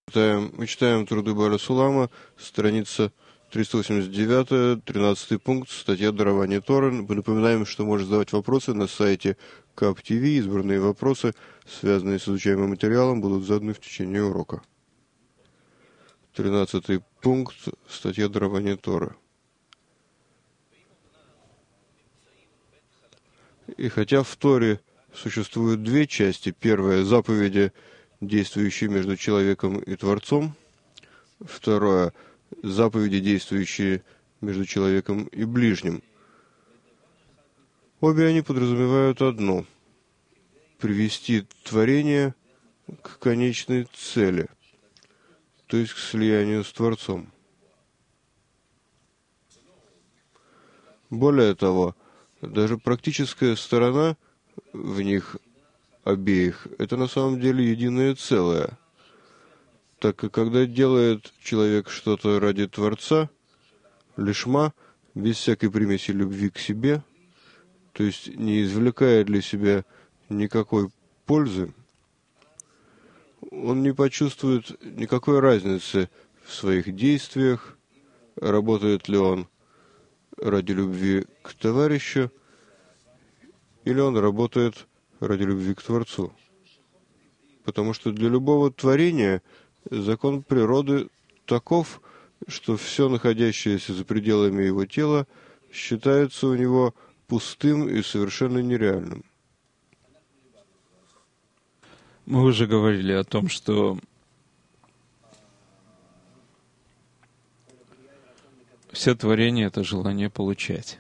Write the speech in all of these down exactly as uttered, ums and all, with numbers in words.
Читаем, мы читаем труды Баля Сулама, страница триста восемьдесят девять, тринадцатый пункт, статья «Дарование Торы». Мы напоминаем, что можно задавать вопросы на сайте КАП ТВ. Избранные вопросы, связанные с изучаемым материалом, будут заданы в течение урока. Тринадцатый пункт, статья «Дарование Торы». И хотя в Торе существуют две части. Первая — заповеди, действующие между человеком и Творцом. Второе — заповеди, действующие между человеком и ближним. Обе они подразумевают одно — привести творение к конечной цели, то есть к слиянию с Творцом. Более того, даже практическая сторона в них обеих — это на самом деле единое целое, так как когда делает человек что-то ради Творца, лишма, без всякой примеси любви к себе, то есть не извлекая для себя никакой пользы, он не почувствует никакой разницы в своих действиях, работает ли он ради любви к товарищу, или он работает ради любви к Творцу. Потому что для любого творения закон природы таков, что все, находящееся за пределами его тела, считается у него пустым и совершенно нереальным. Мы уже говорили о том, что все творение — это желание получать.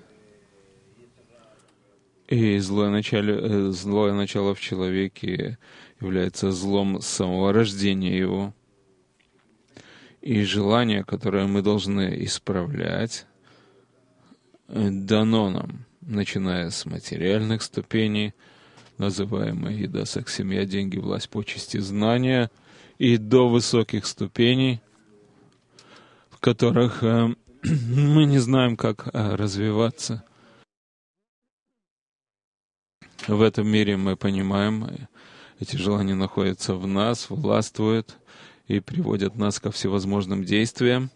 И злое начало, злое начало в человеке является злом с самого рождения его. И желание, которое мы должны исправлять, дано нам, начиная с материальных ступеней, называемые еда, секс, семья, деньги, власть, почести, знания, и до высоких ступеней, в которых э, мы не знаем, как э, развиваться. В этом мире мы понимаем, эти желания находятся в нас, властвуют и приводят нас ко всевозможным действиям.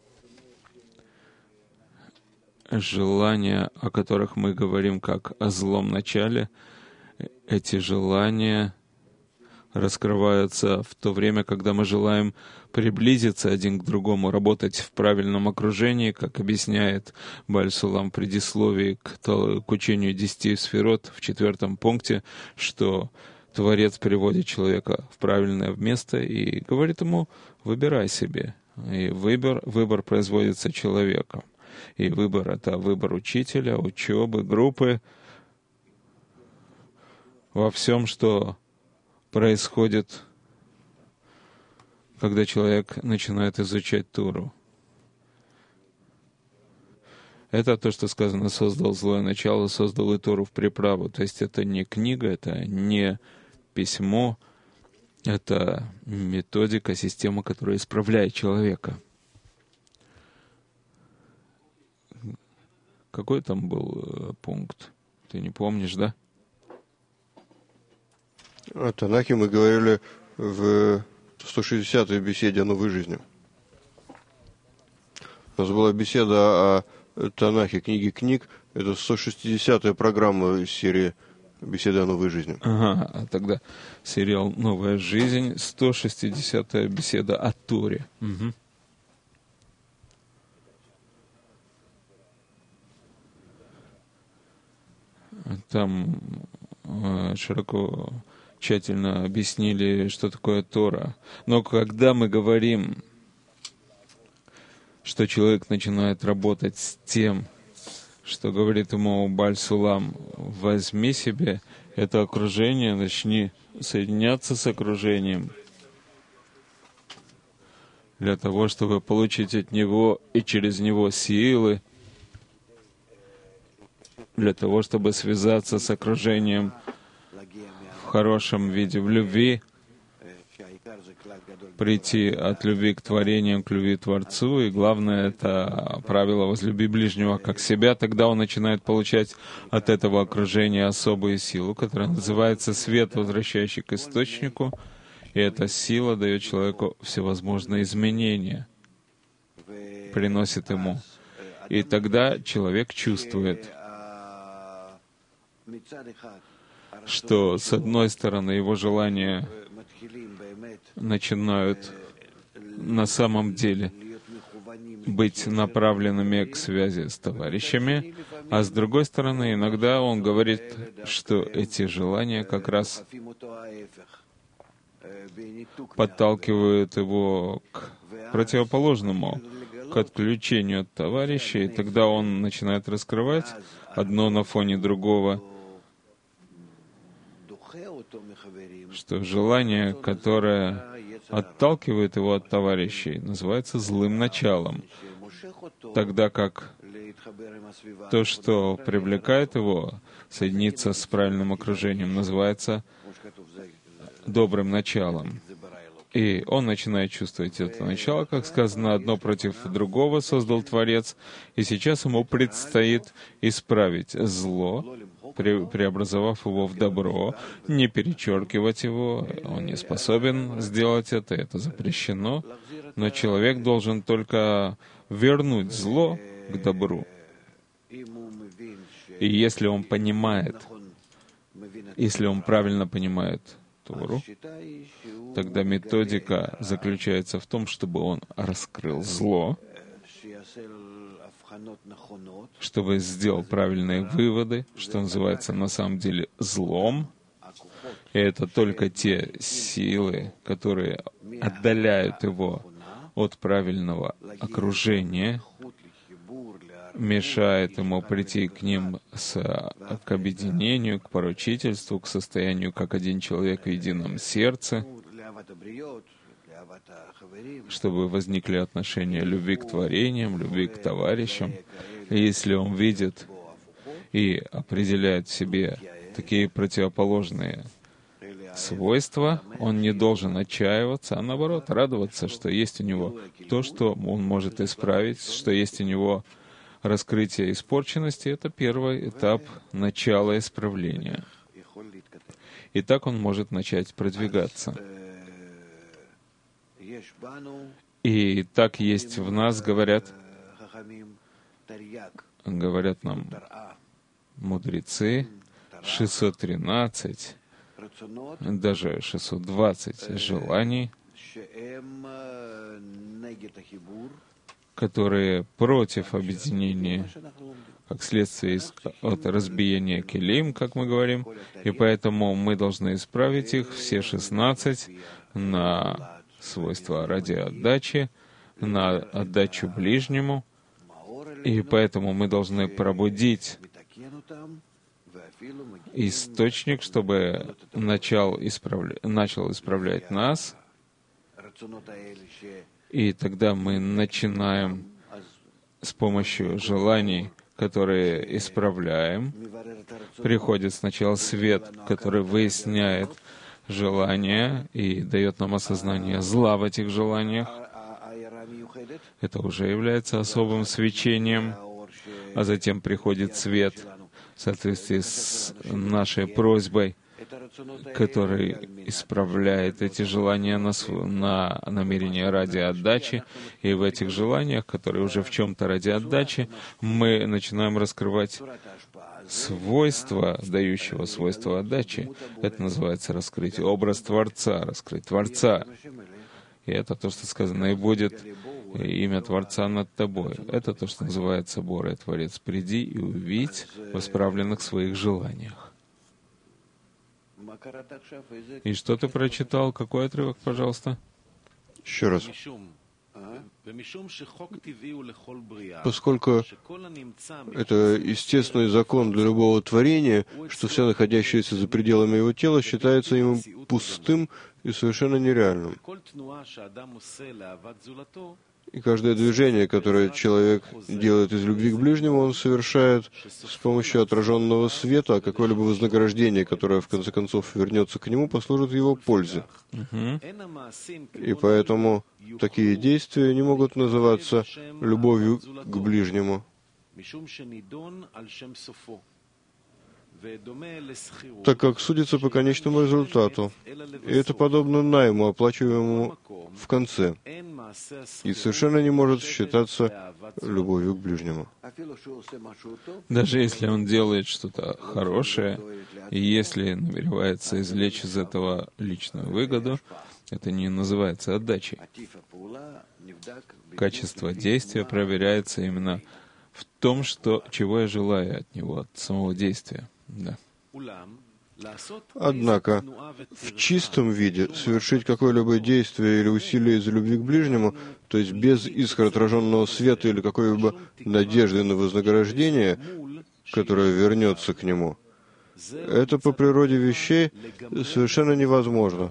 Желания, о которых мы говорим как о злом начале, эти желания раскрываются в то время, когда мы желаем приблизиться один к другому, работать в правильном окружении, как объясняет Баль Сулам в предисловии к, к учению десяти сферот в четвертом пункте, что Творец приводит человека в правильное место и говорит ему: выбирай себе. И выбор, выбор производится человеком. И выбор — это выбор учителя, учебы, группы, во всем, что происходит, когда человек начинает изучать Тору. Это то, что сказано: создал злое начало, создал и Тору в приправу. То есть это не книга, это не письмо, это методика, система, которая исправляет человека. Какой там был пункт? Ты не помнишь, да? О Танахе мы говорили в сто шестидесятой беседе о новой жизни. У нас была беседа о Танахе, книге книг. Это сто шестидесятая программа из серии «Беседы о новой жизни». Ага, а тогда сериал «Новая жизнь», сто шестидесятая беседа о Торе. Угу. Там э, широко, тщательно объяснили, что такое Тора. Но когда мы говорим, что человек начинает работать с тем, что говорит ему Баль Сулам: возьми себе это окружение, начни соединяться с окружением, для того, чтобы получить от него и через него силы, для того, чтобы связаться с окружением в хорошем виде, в любви, прийти от любви к творениям, к любви к Творцу, и главное — это правило «возлюби ближнего как себя», тогда он начинает получать от этого окружения особую силу, которая называется свет, возвращающий к источнику, И эта сила дает человеку всевозможные изменения, приносит ему. И тогда человек чувствует, что, с одной стороны, его желания начинают на самом деле быть направленными к связи с товарищами, а с другой стороны, иногда он говорит, что эти желания как раз подталкивают его к противоположному, к отключению от товарищей, и тогда он начинает раскрывать одно на фоне другого, что желание, которое отталкивает его от товарищей, называется злым началом, тогда как то, что привлекает его, соединиться с правильным окружением, называется добрым началом. И он начинает чувствовать это начало, как сказано, одно против другого создал Творец, и сейчас ему предстоит исправить зло, пре- преобразовав его в добро, не перечеркивать его, он не способен сделать это, это запрещено, но человек должен только вернуть зло к добру. И если он понимает, если он правильно понимает Тору, тогда методика заключается в том, чтобы он раскрыл зло, чтобы сделал правильные выводы, что называется на самом деле злом. И это только те силы, которые отдаляют его от правильного окружения, мешает ему прийти к ним с, к объединению, к поручительству, к состоянию как один человек в едином сердце, чтобы возникли отношения любви к творениям, любви к товарищам. И если он видит и определяет в себе такие противоположные свойства, он не должен отчаиваться, а наоборот радоваться, что есть у него то, что он может исправить, что есть у него раскрытие испорченности — это первый этап начала исправления. И так он может начать продвигаться. И так есть в нас, говорят, говорят нам мудрецы, шестьсот тринадцать, даже шестьсот двадцать желаний, которые против объединения, как следствие от разбиения келим, как мы говорим, и поэтому мы должны исправить их, все шестнадцать, на свойства ради отдачи, на отдачу ближнему, и поэтому мы должны пробудить источник, чтобы начал, исправля... начал исправлять нас, и тогда мы начинаем с помощью желаний, которые исправляем. Приходит сначала свет, который выясняет желания и дает нам осознание зла в этих желаниях. Это уже является особым свечением, а затем приходит свет в соответствии с нашей просьбой, который исправляет эти желания на, на намерение ради отдачи. И в этих желаниях, которые уже в чем-то ради отдачи, мы начинаем раскрывать свойства, дающего свойства отдачи. Это называется раскрыть образ Творца, раскрыть Творца. И это то, что сказано, и будет имя Творца над тобой. Это то, что называется Боре, Творец, приди и увидь в исправленных своих желаниях. И что ты прочитал? Какой отрывок, пожалуйста? Еще раз. Поскольку это естественный закон для любого творения, что все находящееся за пределами его тела считается ему пустым и совершенно нереальным. И каждое движение, которое человек делает из любви к ближнему, он совершает с помощью отраженного света, а какое-либо вознаграждение, которое в конце концов вернется к нему, послужит его пользе. Uh-huh. И поэтому такие действия не могут называться любовью к ближнему. так как судится по конечному результату. И это подобно найму, оплачиваемому в конце, и совершенно не может считаться любовью к ближнему. Даже если он делает что-то хорошее, и если намеревается извлечь из этого личную выгоду, это не называется отдачей. Качество действия проверяется именно в том, что, чего я желаю от него, от самого действия. Да. Однако, в чистом виде совершить какое-либо действие или усилие из любви к ближнему, то есть без искр отраженного света или какой-либо надежды на вознаграждение, которое вернется к нему, это по природе вещей совершенно невозможно.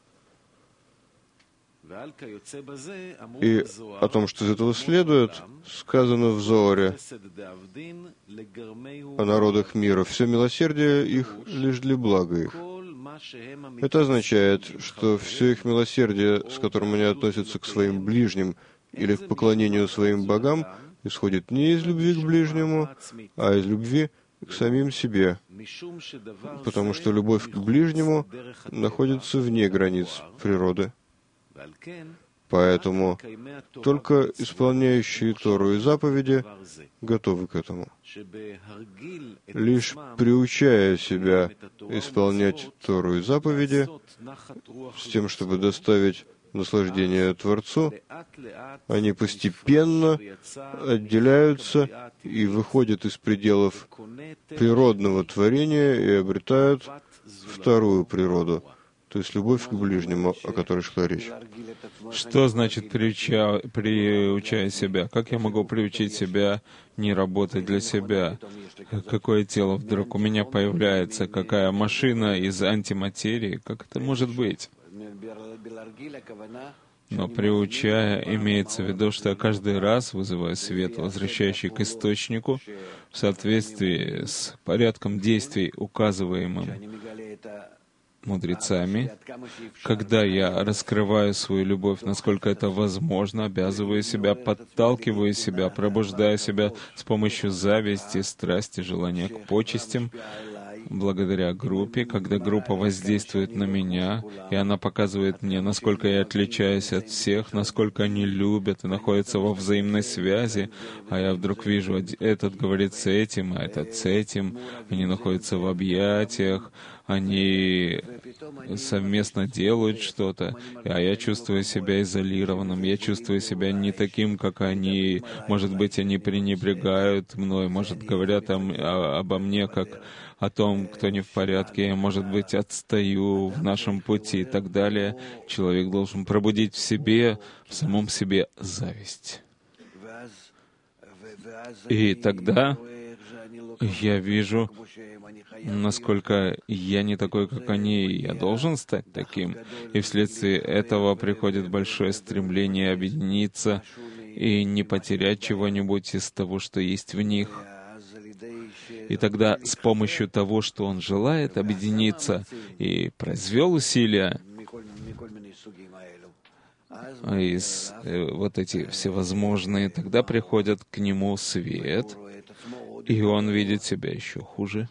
И о том, что из этого следует, сказано в Зоаре о народах мира. Все милосердие их лишь для блага их. Это означает, что все их милосердие, с которым они относятся к своим ближним или к поклонению своим богам, исходит не из любви к ближнему, а из любви к самим себе, потому что любовь к ближнему находится вне границ природы. Поэтому только исполняющие Тору и заповеди готовы к этому. Лишь приучая себя исполнять Тору и заповеди с тем, чтобы доставить наслаждение Творцу, они постепенно отделяются и выходят из пределов природного творения и обретают вторую природу, то есть любовь к ближнему, о которой шла речь. Что значит приуча, приучая себя? Как я могу приучить себя не работать для себя? Какое тело вдруг у меня появляется? Какая машина из антиматерии? Как это может быть? Но приучая, имеется в виду, что я каждый раз вызываю свет, возвращающий к источнику, в соответствии с порядком действий, указываемым мудрецами, когда я раскрываю свою любовь, насколько это возможно, обязываю себя, подталкиваю себя, пробуждаю себя с помощью зависти, страсти, желания к почестям, благодаря группе, когда группа воздействует на меня, и она показывает мне, насколько я отличаюсь от всех, насколько они любят и находятся во взаимной связи, а я вдруг вижу, этот говорит с этим, а этот с этим, они находятся в объятиях, они совместно делают что-то, а я чувствую себя изолированным, я чувствую себя не таким, как они, может быть, они пренебрегают мной, может, говорят о, о, обо мне как о том, кто не в порядке, я, может быть, отстаю в нашем пути и так далее. Человек должен пробудить в себе, в самом себе зависть. И тогда я вижу, насколько я не такой, как они, и я должен стать таким. И вследствие этого приходит большое стремление объединиться и не потерять чего-нибудь из того, что есть в них. И тогда с помощью того, что он желает объединиться и произвел усилия, из э, вот эти всевозможные, тогда приходят к нему свет, и он видит себя еще хуже.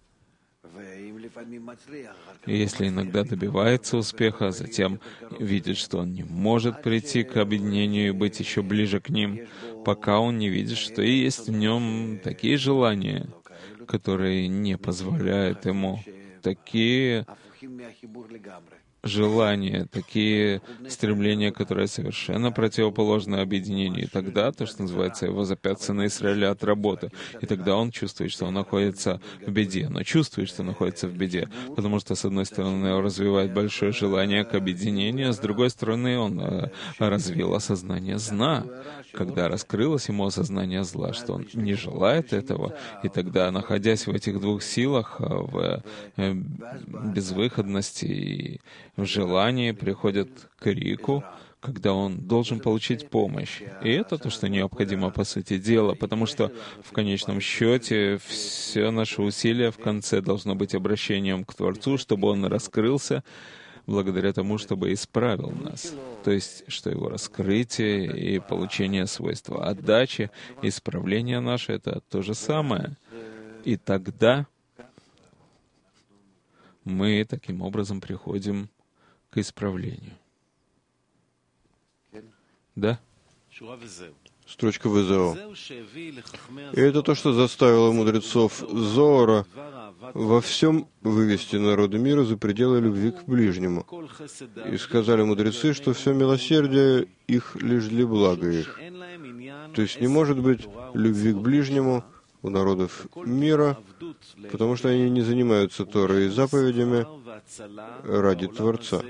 И если иногда добивается успеха, а затем видит, что он не может прийти к объединению и быть еще ближе к ним, пока он не видит, что и есть в нем такие желания, которые не позволяют ему, такие желания, такие стремления, которые совершенно противоположны объединению. И тогда то, что называется, его запят сына Израиля от работы. И тогда он чувствует, что он находится в беде. Но чувствует, что находится в беде. Потому что, с одной стороны, он развивает большое желание к объединению, а с другой стороны, он э, развил осознание зла. Когда раскрылось ему осознание зла, что он не желает этого, и тогда, находясь в этих двух силах, в э, безвыходности и в желании, приходит к крику, когда он должен получить помощь. И это то, что необходимо по сути дела, потому что в конечном счете все наши усилия в конце должно быть обращением к Творцу, чтобы он раскрылся, благодаря тому, чтобы исправил нас. То есть, что его раскрытие и получение свойства отдачи, исправление наше — это то же самое. И тогда мы таким образом приходим к исправлению. Да? Строчка ВЗО. И это то, что заставило мудрецов Зоара во всем вывести народы мира за пределы любви к ближнему. И сказали мудрецы, что все милосердие их лишь для блага их. То есть не может быть любви к ближнему у народов мира, потому что они не занимаются Торой и заповедями ради Творца.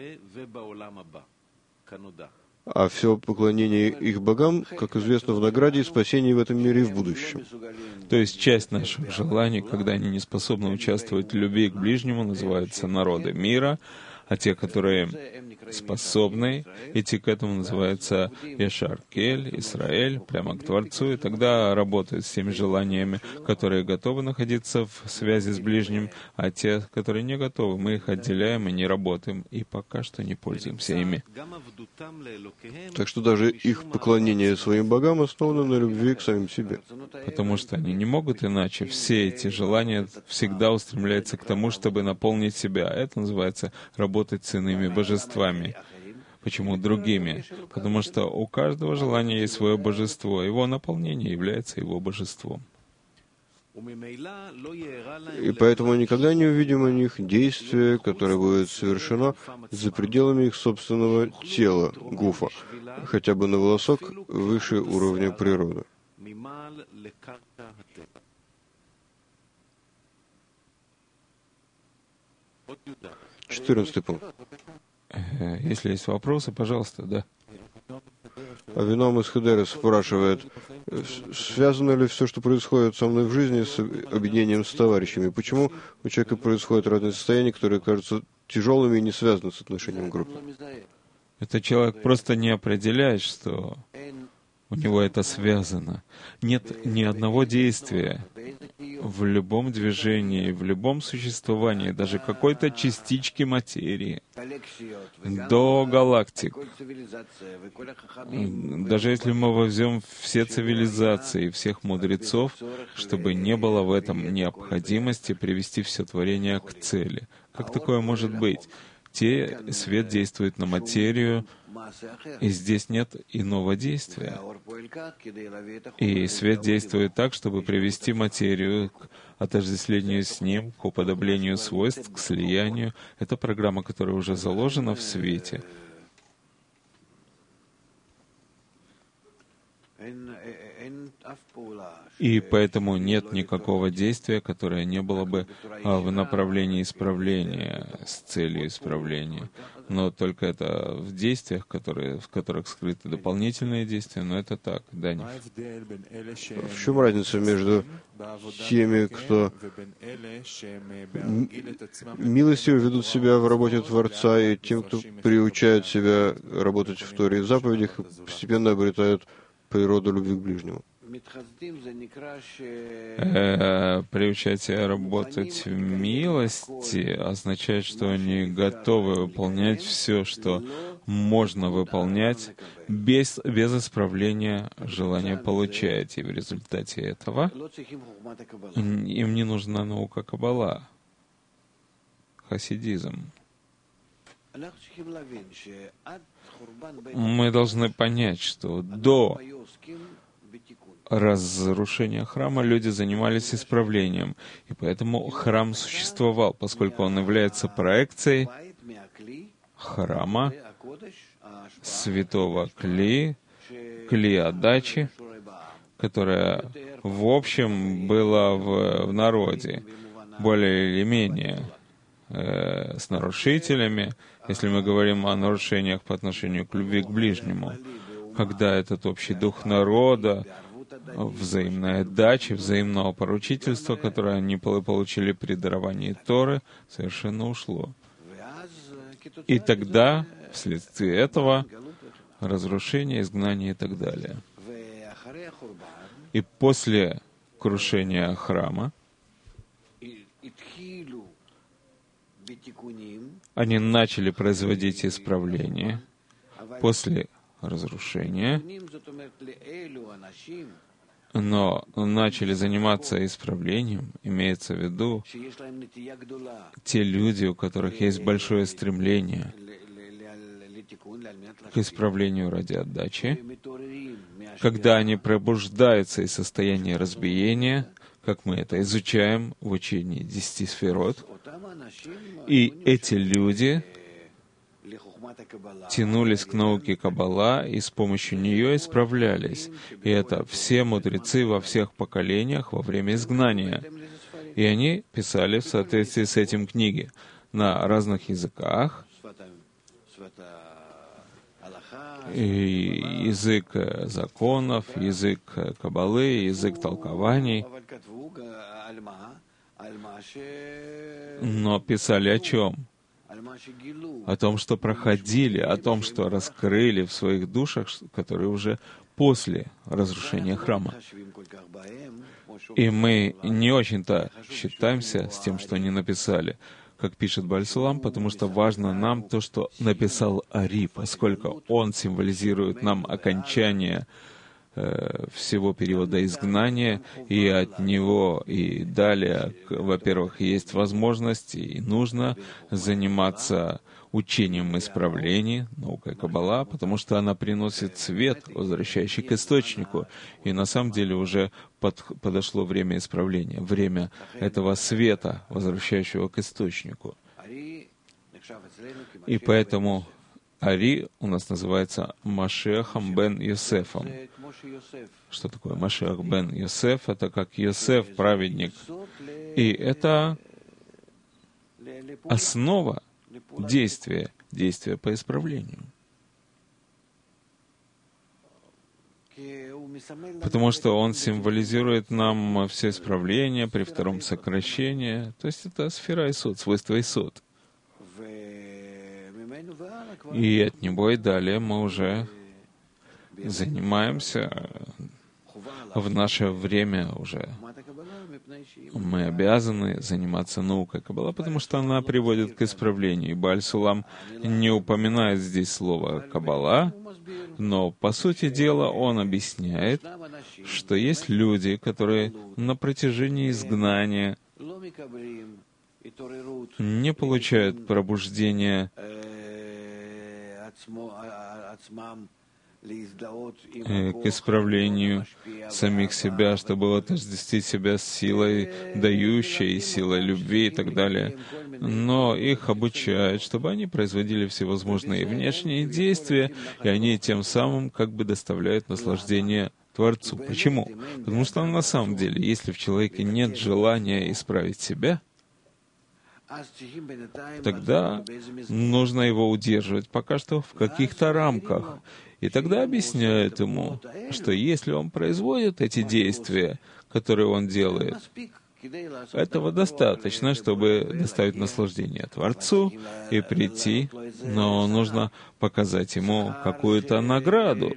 А все поклонение их богам, как известно, в награде и спасении в этом мире и в будущем. То есть часть наших желаний, когда они не способны участвовать в любви к ближнему, называются народы мира, а те, которые способны идти к этому, называются Яшар Кель, Исраэль, прямо к Творцу, и тогда работают с теми желаниями, которые готовы находиться в связи с ближним, а те, которые не готовы, мы их отделяем и не работаем, и пока что не пользуемся ими. Так что даже их поклонение своим богам основано на любви к самим себе. Потому что они не могут иначе. Все эти желания всегда устремляются к тому, чтобы наполнить себя. Это называется работать с иными божествами. Почему другими? Потому что у каждого желания есть свое божество. Его наполнение является его божеством. И поэтому никогда не увидим у них действия, которое будет совершено за пределами их собственного тела, гуфа, хотя бы на волосок выше уровня природы. Четырнадцатый пункт. Если есть вопросы, пожалуйста, да. Авинам из Хедера спрашивает, связано ли все, что происходит со мной в жизни, с объединением с товарищами? Почему у человека происходят разные состояния, которые кажутся тяжелыми и не связаны с отношением группы? Это человек просто не определяет, что у него это связано. Нет ни одного действия в любом движении, в любом существовании, даже какой-то частички материи, до галактик. Даже если мы возьмем все цивилизации и всех мудрецов, чтобы не было в этом необходимости привести все творение к цели. Как такое может быть? Те, свет действует на материю, и здесь нет иного действия. И свет действует так, чтобы привести материю к отождествлению с ним, к уподоблению свойств, к слиянию. Это программа, которая уже заложена в свете. И поэтому нет никакого действия, которое не было бы а, в направлении исправления, с целью исправления. Но только это в действиях, которые, в которых скрыты дополнительные действия, но это так, да, не. В чем разница между теми, кто милостиво ведут себя в работе Творца, и тем, кто приучает себя работать в Торе и заповедях, и постепенно обретают природу любви к ближнему? Э, приучать себя работать в милости означает, что они готовы выполнять все, что можно выполнять, без, без исправления желания получать. И в результате этого им не нужна наука Каббала, хасидизм. Мы должны понять, что до разрушения храма люди занимались исправлением, и поэтому храм существовал, поскольку он является проекцией храма, святого Кли, Кли отдачи, которая в общем была в, в народе, более или менее, э, с нарушителями, если мы говорим о нарушениях по отношению к любви к ближнему, когда этот общий дух народа, взаимной отдачи, взаимного поручительства, которое они получили при даровании Торы, совершенно ушло. И тогда, вследствие этого, разрушение, изгнание и так далее. И после крушения храма они начали производить исправление. После разрушения но начали заниматься исправлением, имеется в виду те люди, у которых есть большое стремление к исправлению ради отдачи, когда они пробуждаются из состояния разбиения, как мы это изучаем в учении десяти сферот, и эти люди тянулись к науке Каббала и с помощью нее исправлялись. И это все мудрецы во всех поколениях во время изгнания. И они писали в соответствии с этим книги на разных языках. И язык законов, язык Каббалы, язык толкований. Но писали о чем? О том, что проходили, о том, что раскрыли в своих душах, которые уже после разрушения храма. И мы не очень-то считаемся с тем, что они написали, как пишет Бааль Сулам, потому что важно нам то, что написал Ари, поскольку он символизирует нам окончание э, всего периода изгнания, и от него и далее, во-первых, есть возможность и нужно заниматься учением исправлений, наукой Каббала, потому что она приносит свет, возвращающий к источнику. И на самом деле уже под, подошло время исправления, время этого света, возвращающего к источнику. И поэтому Ари у нас называется Машиахом бен Йосефом. Что такое Машиах бен Йосеф? Это как Йосеф, праведник. И это основа действия, действия по исправлению. Потому что он символизирует нам все исправления при втором сокращении. То есть это сфера Исод, свойство Исод. И от него и далее мы уже занимаемся в наше время уже. Мы обязаны заниматься наукой Каббала, потому что она приводит к исправлению. И Бааль Сулам не упоминает здесь слово Каббала, но, по сути дела, он объясняет, что есть люди, которые на протяжении изгнания не получают пробуждения к исправлению самих себя, чтобы отождествить себя с силой дающей, силой любви и так далее. Но их обучают, чтобы они производили всевозможные внешние действия, и они тем самым как бы доставляют наслаждение Творцу. Почему? Потому что на самом деле, если в человеке нет желания исправить себя, тогда нужно его удерживать пока что в каких-то рамках. И тогда объясняют ему, что если он производит эти действия, которые он делает, этого достаточно, чтобы доставить наслаждение Творцу и прийти, но нужно показать ему какую-то награду.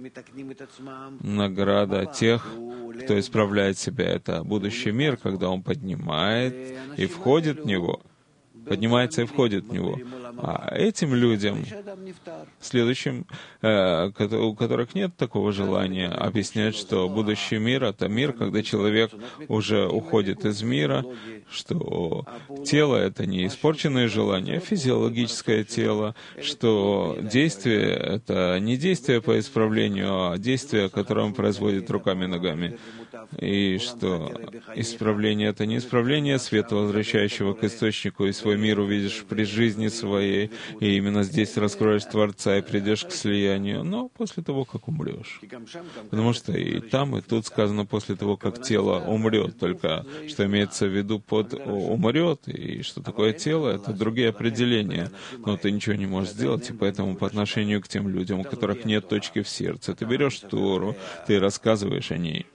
Награда тех, кто исправляет себя, это будущий мир, когда он поднимает и входит в него, поднимается и входит в него. А этим людям, следующим, э, у которых нет такого желания, объяснять, что будущий мир — это мир, когда человек уже уходит из мира, что тело — это не испорченное желание, а физиологическое тело, что действие — это не действие по исправлению, а действие, которое он производит руками и ногами. И что исправление — это не исправление света, возвращающего к источнику, и свой мир увидишь при жизни своей, и именно здесь раскроешь Творца и придешь к слиянию, но после того, как умрешь. Потому что и там, и тут сказано после того, как тело умрет, только что имеется в виду под умрет, и что такое тело, это другие определения. Но ты ничего не можешь сделать, и поэтому по отношению к тем людям, у которых нет точки в сердце, ты берешь Тору, ты рассказываешь о ней.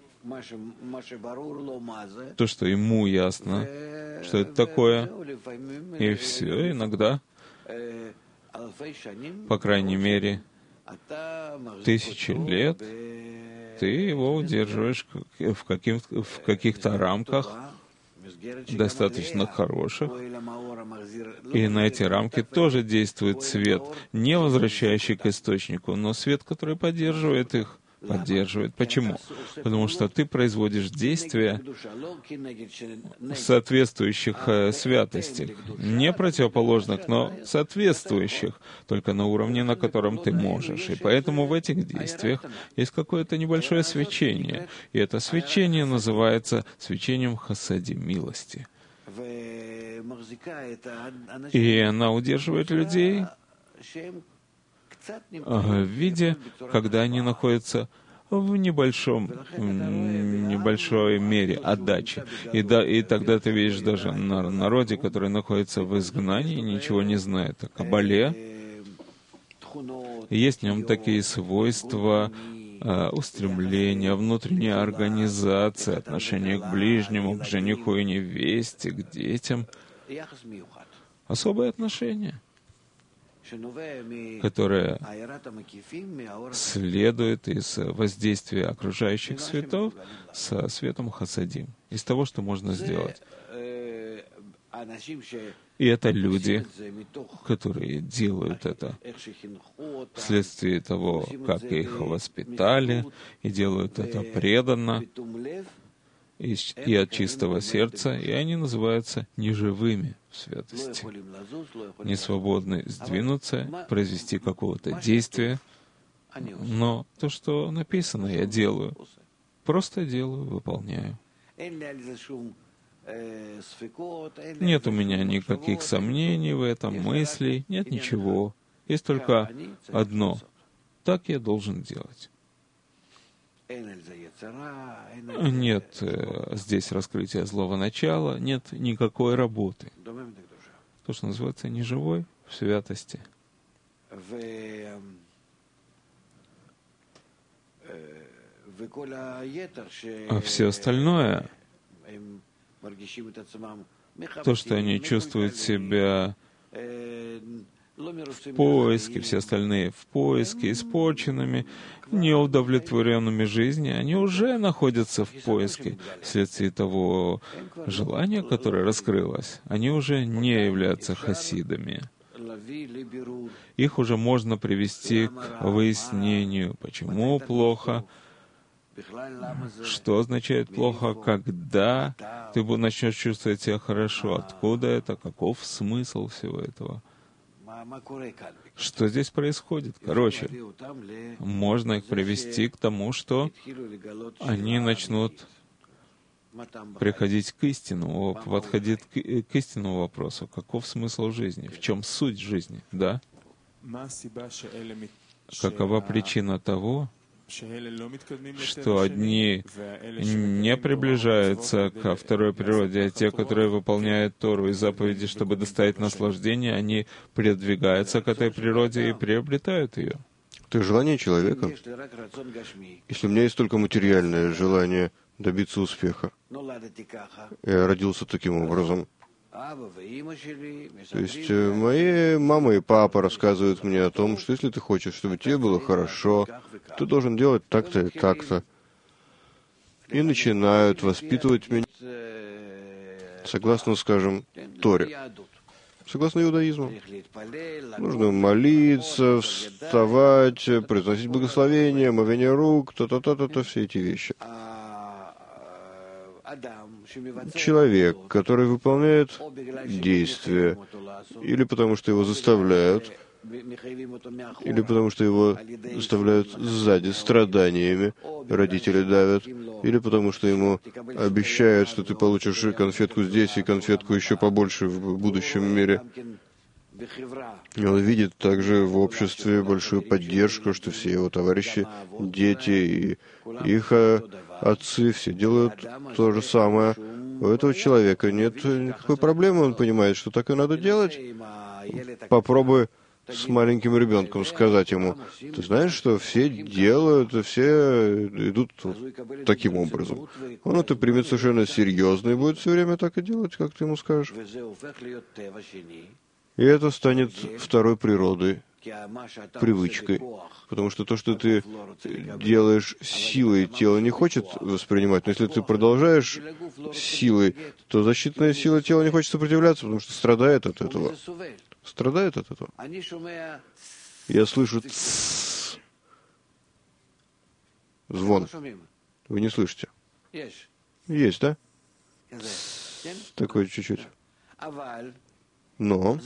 То, что ему ясно, что это такое, и все, иногда, по крайней мере, тысячи лет, ты его удерживаешь в, каким, в каких-то рамках, достаточно хороших, и на эти рамки тоже действует свет, не возвращающий к источнику, но свет, который поддерживает их поддерживает. Почему? Потому что ты производишь действия, соответствующих э, святости, не противоположных, но соответствующих, только на уровне, на котором ты можешь. И поэтому в этих действиях есть какое-то небольшое свечение, и это свечение называется свечением хасади, милости. И она удерживает людей в виде, когда они находятся в небольшом, в небольшой мере отдачи. И, да, и тогда ты видишь даже на народе, который находится в изгнании, ничего не знает о Кабале. Есть в нем такие свойства, устремления, внутренняя организация, отношение к ближнему, к жениху и невесте, к детям. Особое отношение, которое следует из воздействия окружающих светов со светом хасадим, из того, что можно сделать. И это люди, которые делают это вследствие того, как их воспитали, и делают это преданно и, и от чистого сердца, и они называются неживыми в святости, не свободны сдвинуться, произвести какого-то действия, но то, что написано, я делаю, просто делаю, выполняю. Нет у меня никаких сомнений в этом, мыслей, нет ничего. Есть только одно. Так я должен делать. Нет э, здесь раскрытия злого начала, нет никакой работы. То, что называется неживой в святости. А все остальное, то, что они чувствуют себя в поиске, все остальные в поиске, испорченными, неудовлетворенными жизнью, они уже находятся в поиске вследствие того желания, которое раскрылось. Они уже не являются хасидами. Их уже можно привести к выяснению, почему плохо, что означает плохо, когда ты начнешь чувствовать себя хорошо, откуда это, каков смысл всего этого. Что здесь происходит? Короче, можно их привести к тому, что они начнут приходить к истинному, подходить к, к истинному вопросу. Каков смысл жизни? В чем суть жизни? Да? Какова причина того, что одни не приближаются ко второй природе, а те, которые выполняют Тору и заповеди, чтобы доставить наслаждение, они продвигаются к этой природе и приобретают ее. Это желание человека. Если у меня есть только материальное желание добиться успеха, я родился таким образом. То есть мои мама и папа рассказывают мне о том, что если ты хочешь, чтобы тебе было хорошо, ты должен делать так-то и так-то. И начинают воспитывать меня согласно, скажем, Торе. Согласно иудаизму. Нужно молиться, вставать, произносить благословение, омовение рук, то-то-то-то, все эти вещи. Человек, который выполняет действия, или потому что его заставляют, или потому что его заставляют сзади страданиями, родители давят, или потому что ему обещают, что ты получишь конфетку здесь и конфетку еще побольше в будущем мире. И он видит также в обществе большую поддержку, что все его товарищи, дети и их отцы, все делают то же самое. У этого человека нет никакой проблемы, он понимает, что так и надо делать. Попробуй с маленьким ребенком сказать ему: ты знаешь, что все делают, все идут таким образом. Он это примет совершенно серьезно и будет все время так и делать, как ты ему скажешь. И это станет второй природой, привычкой. Потому что то, что ты делаешь силой, тело не хочет воспринимать. Но если ты продолжаешь силой, то защитная сила тела не хочет сопротивляться, потому что страдает от этого. Страдает от этого. Я слышу «тссс». звон. Вы не слышите? Есть, да? Такое чуть-чуть. Но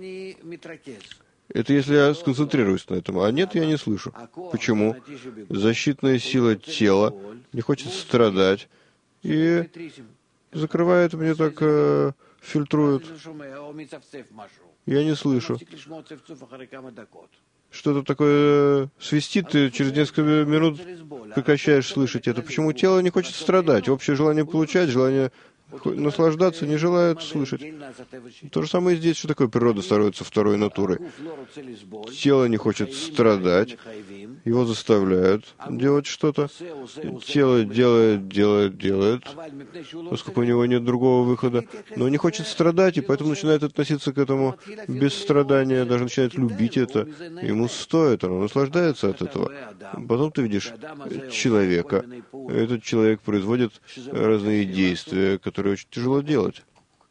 это если я сконцентрируюсь на этом. А нет, я не слышу. Почему? Защитная сила тела не хочет страдать и закрывает мне так, э, фильтрует. Я не слышу. Что-то такое свистит, и через несколько минут прекращаешь слышать это. Почему тело не хочет страдать? Общее желание получать, желание наслаждаться, не желает слышать. То же самое и здесь. Что такое природа становится второй натурой? Тело не хочет страдать, его заставляют делать что-то. Тело делает, делает, делает, поскольку у него нет другого выхода, но не хочет страдать, и поэтому начинает относиться к этому без страдания, даже начинает любить это. Ему стоит, оно наслаждается от этого. Потом ты видишь человека. Этот человек производит разные действия, которые очень тяжело делать.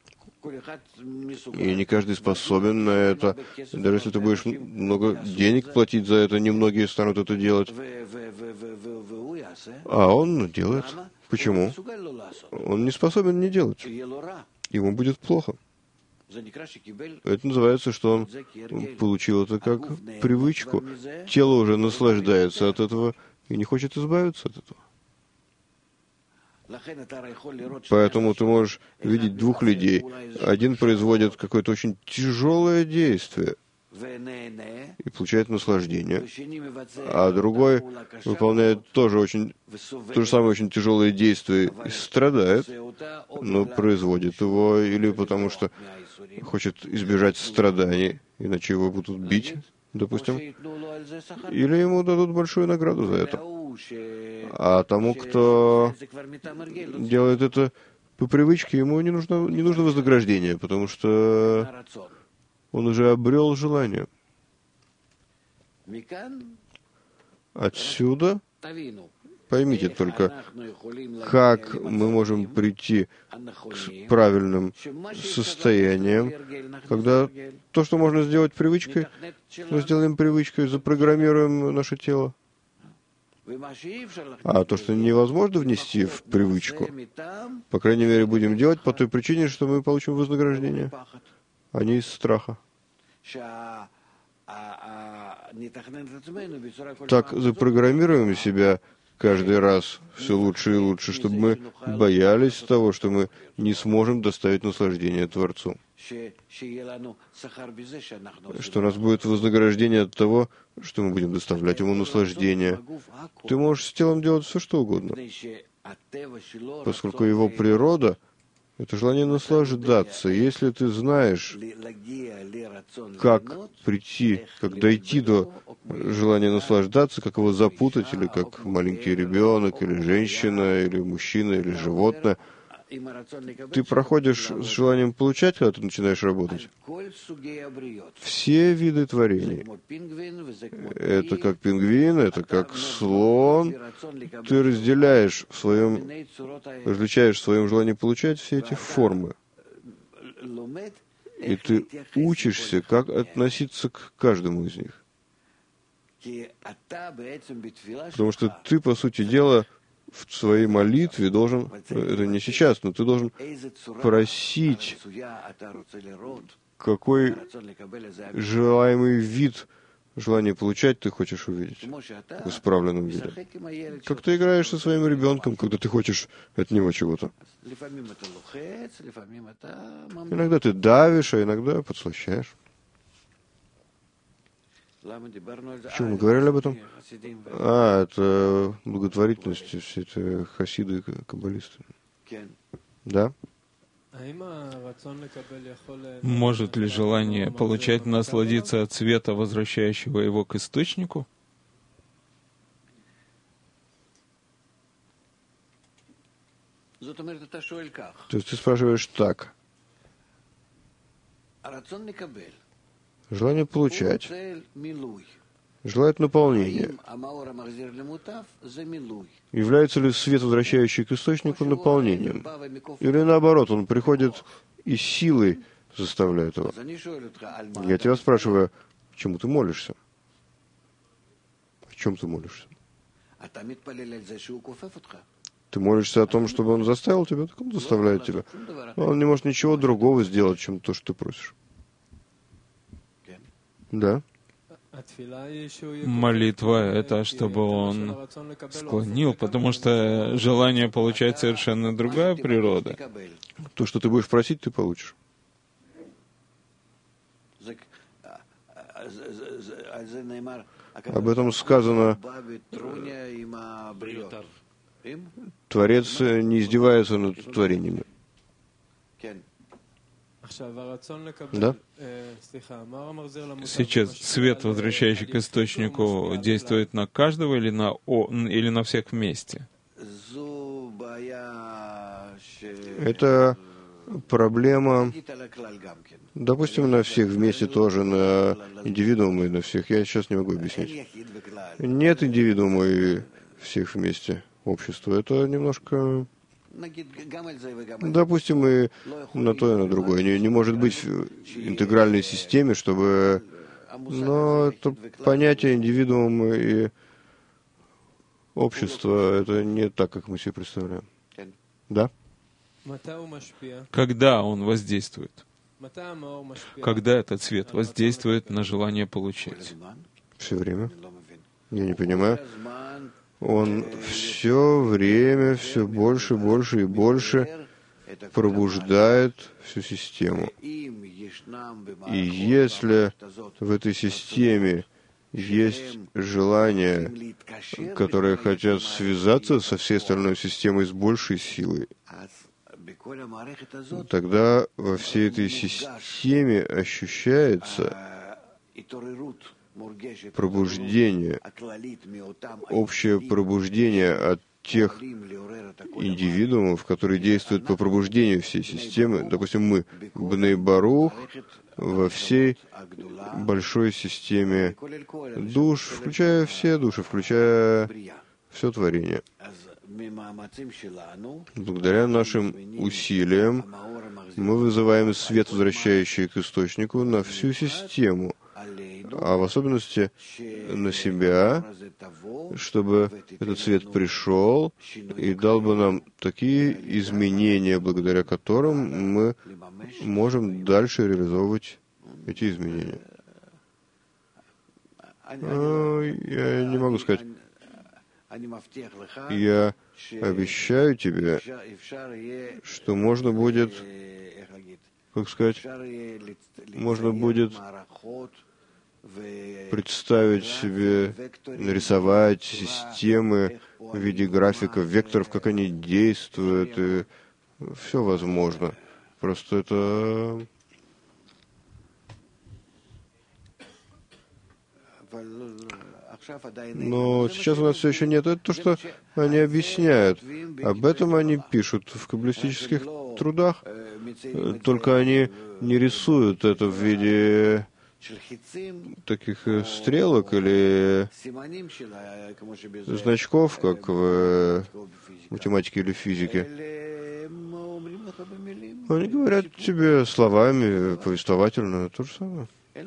И не каждый способен на это. Даже если ты будешь много денег платить за это, немногие станут это делать. А он делает. Почему? Он не способен не делать. Ему будет плохо. Это называется, что он получил это как привычку. Тело уже наслаждается от этого и не хочет избавиться от этого. Поэтому ты можешь видеть двух людей. Один производит какое-то очень тяжелое действие и получает наслаждение, а другой выполняет тоже очень, то же самое очень тяжелое действие и страдает, но производит его или потому что хочет избежать страданий, иначе его будут бить, допустим, или ему дадут большую награду за это. А тому, кто делает это по привычке, ему не нужно, не нужно вознаграждение, потому что он уже обрел желание. Отсюда поймите только, как мы можем прийти к правильным состояниям, когда то, что можно сделать привычкой, мы сделаем привычкой, запрограммируем наше тело. А то, что невозможно внести в привычку, по крайней мере, будем делать по той причине, что мы получим вознаграждение, а не из страха. Так запрограммируем себя каждый раз все лучше и лучше, чтобы мы боялись того, что мы не сможем доставить наслаждение Творцу. Что у нас будет вознаграждение от того, что мы будем доставлять ему наслаждение. Ты можешь с телом делать все, что угодно, поскольку его природа — это желание наслаждаться. Если ты знаешь, как прийти, как дойти до желания наслаждаться, как его запутать, или как маленький ребенок, или женщина, или мужчина, или животное, ты проходишь с желанием получать, когда ты начинаешь работать. Все виды творений. Это как пингвин, это как слон. Ты разделяешь в своем, различаешь в своем желании получать все эти формы. И ты учишься, как относиться к каждому из них. Потому что ты, по сути дела, в своей молитве должен, это не сейчас, но ты должен просить, какой желаемый вид желания получать ты хочешь увидеть в исправленном виде. Как ты играешь со своим ребенком, когда ты хочешь от него чего-то. Иногда ты давишь, а иногда подслащаешь. Почему мы говорили об этом? А, это благотворительность, все это хасиды и каббалисты. Да? Может ли желание получать насладиться от света, возвращающего его к источнику? То есть ты спрашиваешь так. Желание получать желает наполнения. Является ли свет, возвращающий к источнику, наполнением? Или наоборот, он приходит и силой заставляет его? Я тебя спрашиваю, чему ты молишься? О чем ты молишься? Ты молишься о том, чтобы он заставил тебя, так он заставляет тебя. Но он не может ничего другого сделать, чем то, что ты просишь. Да. Молитва — это чтобы он склонил, потому что желание получать совершенно другая природа. То, что ты будешь просить, ты получишь. Об этом сказано: Творец не издевается над творениями. Да? Сейчас свет, возвращающий к источнику, действует на каждого или на, о, или на всех вместе? Это проблема, допустим, на всех вместе тоже, на индивидуума и на всех. Я сейчас не могу объяснить. Нет индивидуума и всех вместе общества. Это немножко... Допустим, и на то, и на другое. Не, не может быть в интегральной системе, чтобы... Но это понятие индивидуума и общества, это не так, как мы себе представляем. Да? Когда он воздействует? Когда этот свет воздействует на желание получать? Все время. Я не понимаю. Он все время, все больше, больше и больше пробуждает всю систему. И если в этой системе есть желания, которые хотят связаться со всей остальной системой с большей силой, тогда во всей этой системе ощущается пробуждение, общее пробуждение от тех индивидуумов, которые действуют по пробуждению всей системы. Допустим, мы, Бней Барух, во всей большой системе душ, включая все души, включая все творение. Благодаря нашим усилиям мы вызываем свет, возвращающий к источнику, на всю систему, а в особенности на себя, чтобы этот свет пришел и дал бы нам такие изменения, благодаря которым мы можем дальше реализовывать эти изменения. Я не могу сказать. Я обещаю тебе, что можно будет, как сказать, можно будет представить себе, нарисовать системы в виде графиков, векторов, как они действуют, и все возможно. Просто это... Но сейчас у нас все еще нет. Это то, что они объясняют. Об этом они пишут в каббалистических трудах. Только они не рисуют это в виде таких стрелок или значков, как в математике или физике. Они говорят тебе словами, повествовательно, то же самое.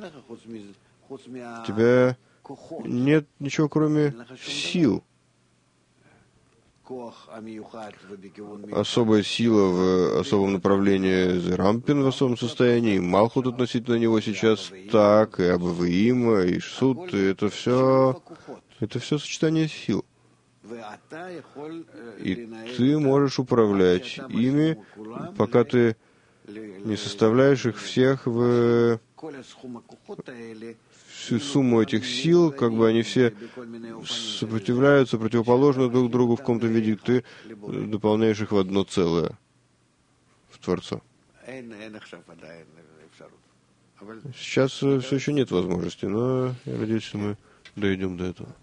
У тебя нет ничего, кроме сил. Особая сила в особом направлении Зерампин в особом состоянии, Малхут относительно него сейчас так, и Абаваима, и Шсут, и это все, это все сочетание сил. И ты можешь управлять ими, пока ты не составляешь их всех в всю сумму этих сил, как бы они все сопротивляются, противоположны друг другу в каком-то виде, ты дополняешь их в одно целое, в Творца. Сейчас все еще нет возможности, но я надеюсь, что мы дойдем до этого.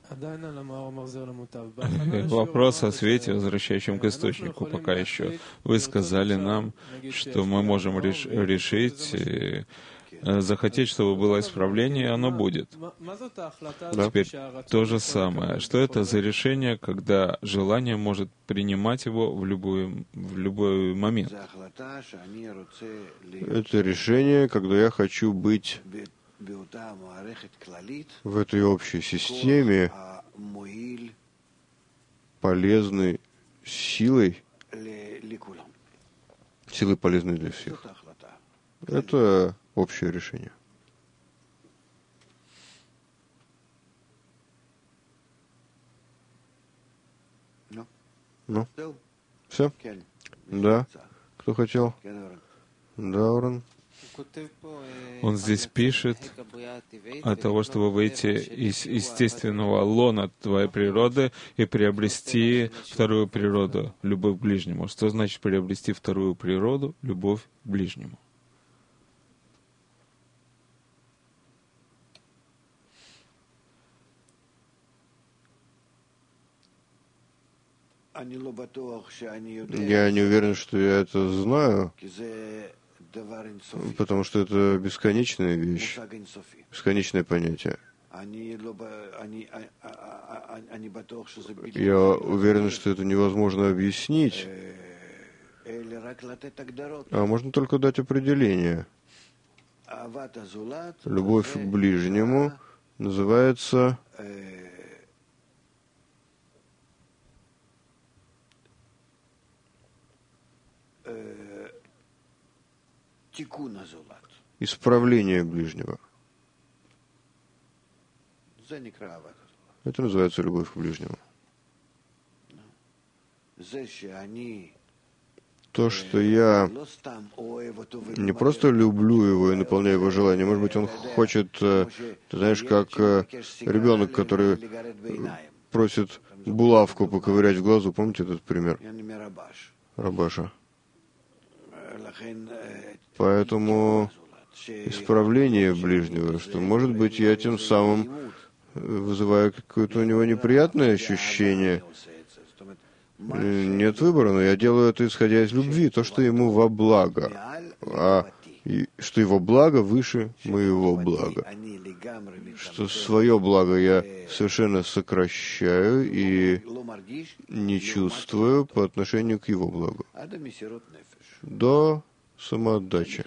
Вопрос о свете, возвращающем к источнику, пока еще. Вы сказали нам, что мы можем реш- решить, захотеть, чтобы было исправление, и оно будет. Да. Теперь то же самое. Что это за решение, когда желание может принимать его в любой, в любой момент? Это решение, когда я хочу быть в этой общей системе, полезной силой, силой полезной для всех. Это общее решение. Ну, все? Да. Кто хотел? Да, Орен. Он здесь пишет от того, чтобы выйти из естественного лона твоей природы и приобрести вторую природу, любовь к ближнему. Что значит приобрести вторую природу, любовь к ближнему? Я не уверен, что я это знаю, потому что это бесконечная вещь, бесконечное понятие. Я уверен, что это невозможно объяснить, а можно только дать определение. Любовь к ближнему называется исправление ближнего. Это называется любовь к ближнему. То, что я не просто люблю его и наполняю его желания, может быть, он хочет, ты знаешь, как ребенок, который просит булавку поковырять в глазу. Помните этот пример? Рабаша. Поэтому исправление ближнего, что, может быть, я тем самым вызываю какое-то у него неприятное ощущение. Нет выбора, но я делаю это, исходя из любви, то, что ему во благо, а что его благо выше моего блага. Что свое благо я совершенно сокращаю и не чувствую по отношению к его благу. До самоотдачи,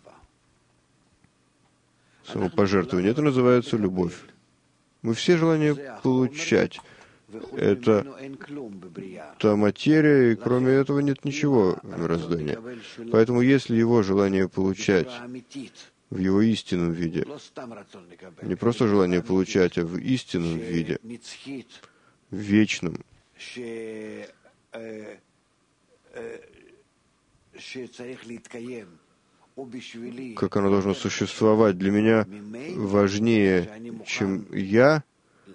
самопожертвования. Это называется любовь. Мы все желания получать. Это та материя, и кроме этого нет ничего в мироздании. Поэтому если его желание получать в его истинном виде, не просто желание получать, а в истинном виде, в вечном, как оно должно существовать, для меня важнее, чем я,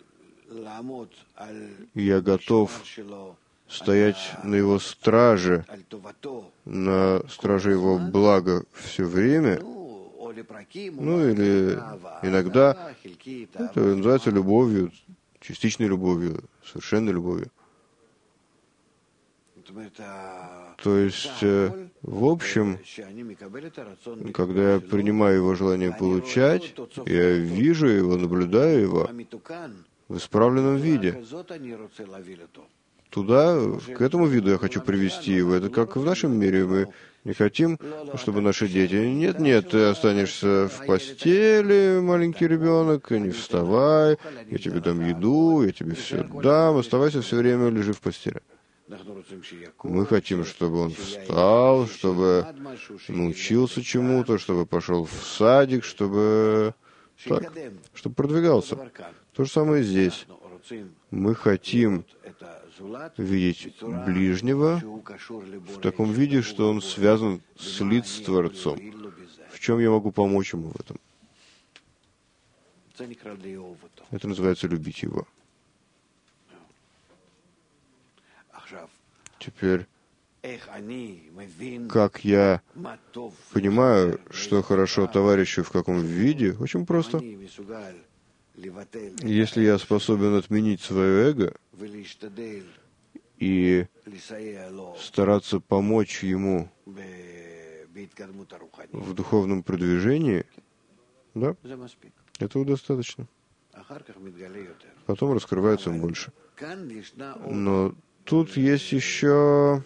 я готов стоять на его страже, на страже его блага все время, ну или иногда, это называется любовью, частичной любовью, совершенной любовью. То есть, в общем, когда я принимаю его желание получать, я вижу его, наблюдаю его в исправленном виде. Туда, к этому виду я хочу привести его. Это как в нашем мире. Мы не хотим, чтобы наши дети... Нет, нет, ты останешься в постели, маленький ребенок, не вставай, я тебе дам еду, я тебе все дам, оставайся все время, лежи в постели. Мы хотим, чтобы он встал, чтобы научился чему-то, чтобы пошел в садик, чтобы... Так, чтобы продвигался. То же самое здесь. Мы хотим видеть ближнего в таком виде, что он связан, слит с Творцом. В чем я могу помочь ему в этом? Это называется любить его. Теперь, как я понимаю, что хорошо товарищу в каком виде, очень просто. Если я способен отменить свое эго и стараться помочь ему в духовном продвижении, да, этого достаточно. Потом раскрывается он больше. Но тут есть еще,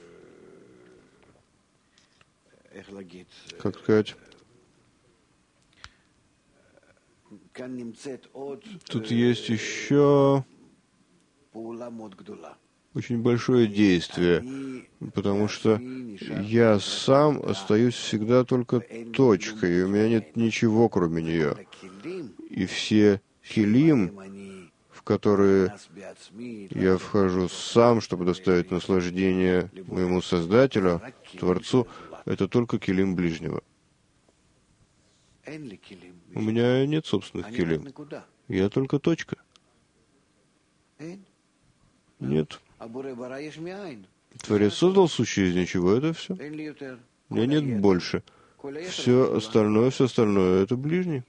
как сказать, тут есть еще очень большое действие, потому что я сам остаюсь всегда только точкой, и у меня нет ничего, кроме нее. И все килим, в которые я вхожу сам, чтобы доставить наслаждение моему Создателю, Творцу, это только килим ближнего. У меня нет собственных килим. Я только точка. Нет. Творец создал сущее из ничего, это все. У меня нет больше. Все остальное, все остальное, это ближний.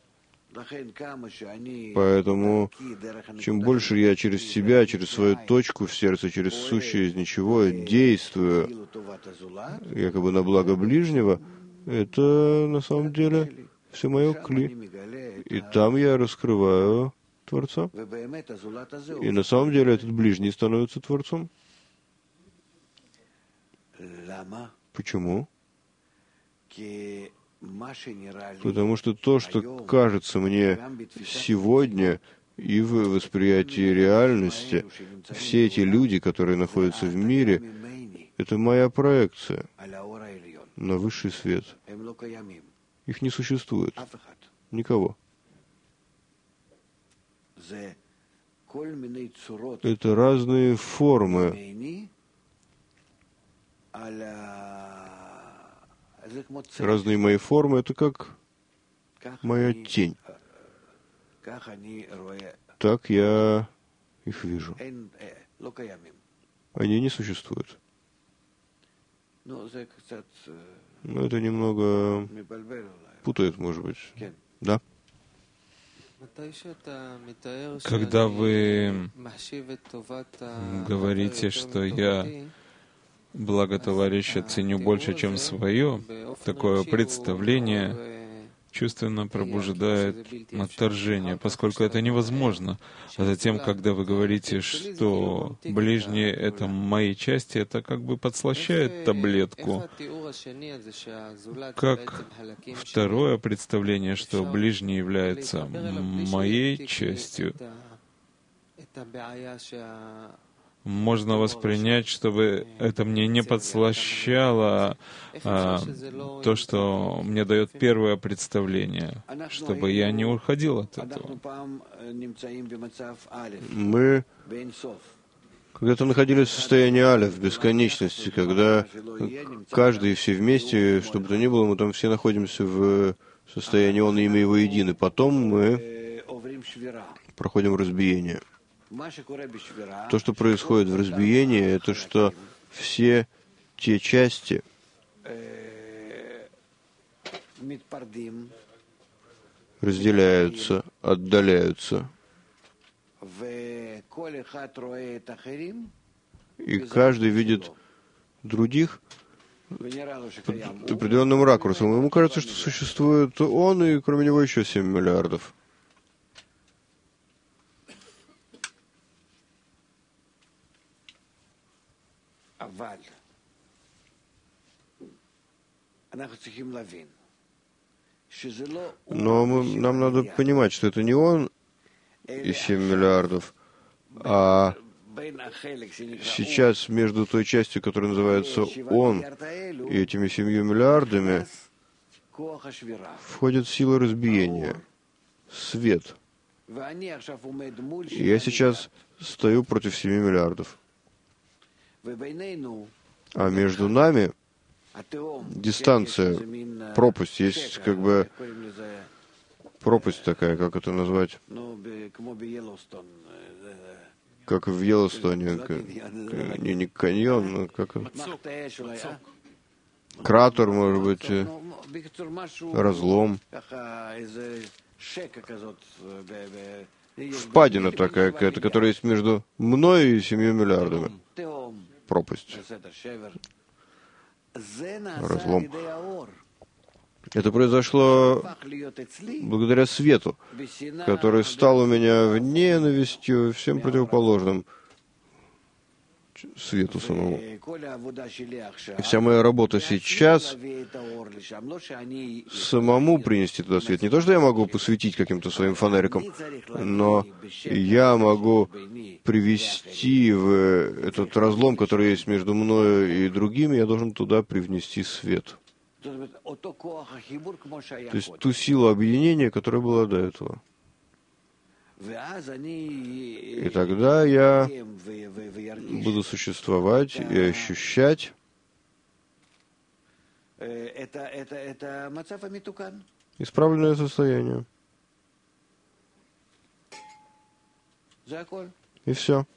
Поэтому, чем больше я через себя, через свою точку в сердце, через сущее из ничего действую, якобы на благо ближнего, это на самом деле все мое кли. И там я раскрываю Творца. И на самом деле этот ближний становится Творцом. Почему? Потому что то, что кажется мне сегодня и в восприятии реальности, все эти люди, которые находятся в мире, это моя проекция на высший свет. Их не существует. Никого. Это разные формы, разные мои формы, это как моя тень. Так я их вижу. Они не существуют. Но это немного путает, может быть. Да? Когда вы говорите, что я благо товарища ценю больше, чем свое, такое представление чувственно пробуждает отторжение, поскольку это невозможно. А затем, когда вы говорите, что ближние — это мои части, это как бы подслащает таблетку. Как второе представление, что ближний является моей частью, можно воспринять, чтобы это мне не подслащало а, то, что мне дает первое представление, чтобы я не уходил от этого. Мы когда-то находились в состоянии Алеф, в бесконечности, когда каждый и все вместе, что бы то ни было, мы там все находимся в состоянии Он и имя Его едины. Потом мы проходим разбиение. То, что происходит в разбиении, это что все те части разделяются, отдаляются. И каждый видит других под определенным ракурсом. Ему кажется, что существует он, и кроме него еще семь миллиардов. Но мы, нам надо понимать, что это не он и семь миллиардов, а сейчас между той частью, которая называется он, и этими семью миллиардами входит сила разбиения, свет. И я сейчас стою против семи миллиардов. А между нами дистанция, пропасть, есть как бы пропасть такая, как это назвать? Как в Йеллоустоне, не, не каньон, но как кратер, может быть, разлом. Впадина такая какая-то, которая есть между мной и семью миллиардами. Пропасть. Разлом. Это произошло благодаря свету, который стал у меня в ненавистью, всем противоположным. свету самому. И вся моя работа сейчас самому принести туда свет. Не то, что я могу посветить каким-то своим фонариком, но я могу привести в этот разлом, который есть между мною и другими, я должен туда привнести свет. То есть ту силу объединения, которая была до этого. И тогда я буду существовать и ощущать исправленное состояние. И все.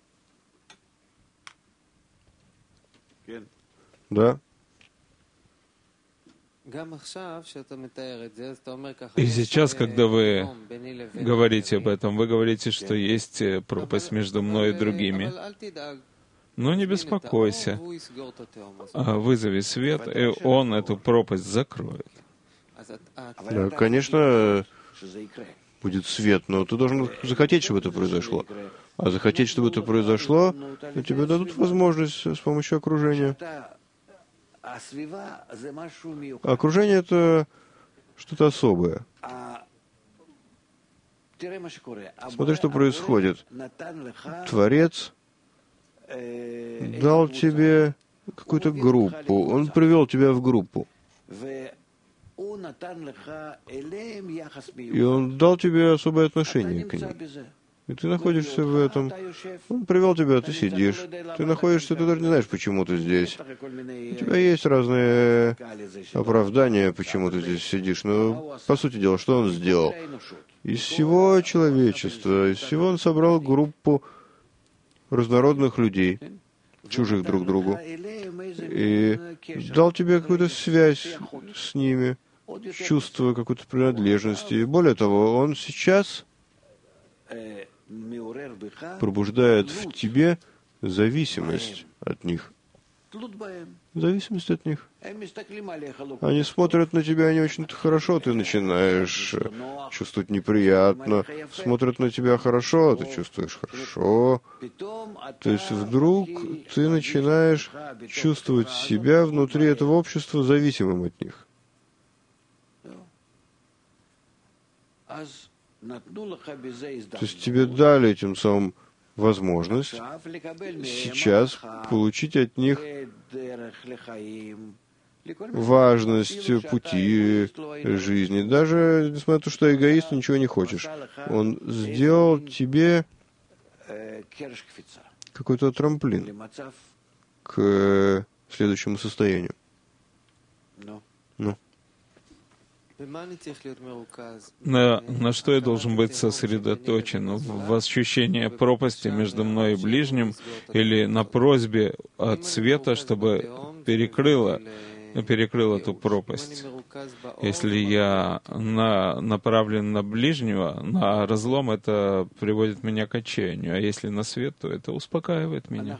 Да. И сейчас, когда вы говорите об этом, вы говорите, что есть пропасть между мной и другими. Но не беспокойся. Вызови свет, и он эту пропасть закроет. Да, конечно, будет свет, но ты должен захотеть, чтобы это произошло. А захотеть, чтобы это произошло, тебе дадут возможность с помощью окружения. Окружение — это что-то особое. Смотри, что происходит. Творец дал тебе какую-то группу, он привел тебя в группу. И он дал тебе особое отношение к ним. И ты находишься в этом. Он привел тебя, ты сидишь. Ты находишься, ты даже не знаешь, почему ты здесь. У тебя есть разные оправдания, почему ты здесь сидишь. Но, по сути дела, что он сделал? Из всего человечества, из всего он собрал группу разнородных людей, чужих друг другу, и дал тебе какую-то связь с ними, чувство какой-то принадлежности. И более того, он сейчас пробуждает в тебе зависимость от них. Зависимость от них. Они смотрят на тебя не очень-то хорошо, ты начинаешь чувствовать неприятно. Смотрят на тебя хорошо, ты чувствуешь хорошо. То есть вдруг ты начинаешь чувствовать себя внутри этого общества зависимым от них. То есть тебе дали этим самым возможность сейчас получить от них важность пути жизни. Даже несмотря на то, что эгоист, ничего не хочешь. Он сделал тебе какой-то трамплин к следующему состоянию. Ну. На, на что я должен быть сосредоточен? В ощущении пропасти между мной и ближним или на просьбе от света, чтобы перекрыло, перекрыл эту пропасть? Если я на, направлен на ближнего, на разлом, это приводит меня к отчаянию. А если на свет, то это успокаивает меня.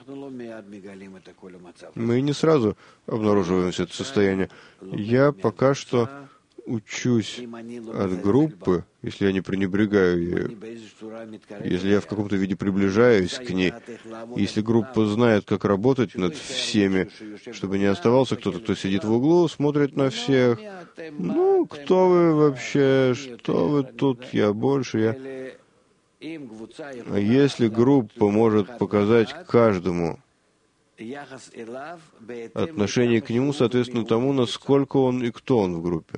Мы не сразу обнаруживаем все это состояние. Я пока что учусь от группы, если я не пренебрегаю ею, если я в каком-то виде приближаюсь к ней, если группа знает, как работать над всеми, чтобы не оставался кто-то, кто сидит в углу, смотрит на всех. Ну, кто вы вообще, что вы тут, я больше, я... А если группа может показать каждому отношение к нему, соответственно, тому, насколько он и кто он в группе.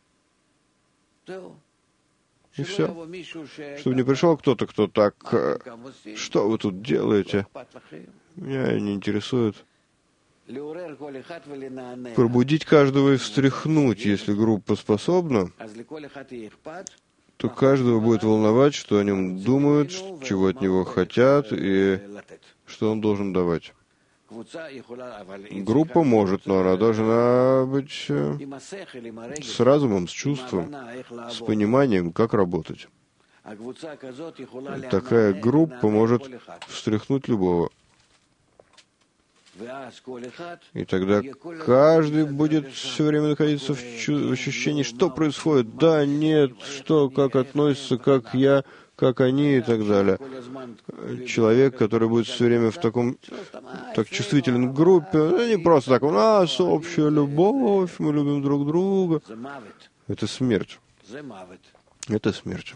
И все. Чтобы не пришел кто-то, кто так, что вы тут делаете, меня не интересует. Пробудить каждого и встряхнуть, если группа способна, то каждого будет волновать, что о нем думают, чего от него хотят и что он должен давать. Группа может, но она должна быть с разумом, с чувством, с пониманием, как работать. Такая группа может встряхнуть любого. И тогда каждый будет все время находиться в, чу- в ощущении, что происходит, да, нет, что, как относится, как я, как они и так далее. Человек, который будет все время в таком, так чувствителен к группе, не просто так, у нас общая любовь, мы любим друг друга. Это смерть. Это смерть.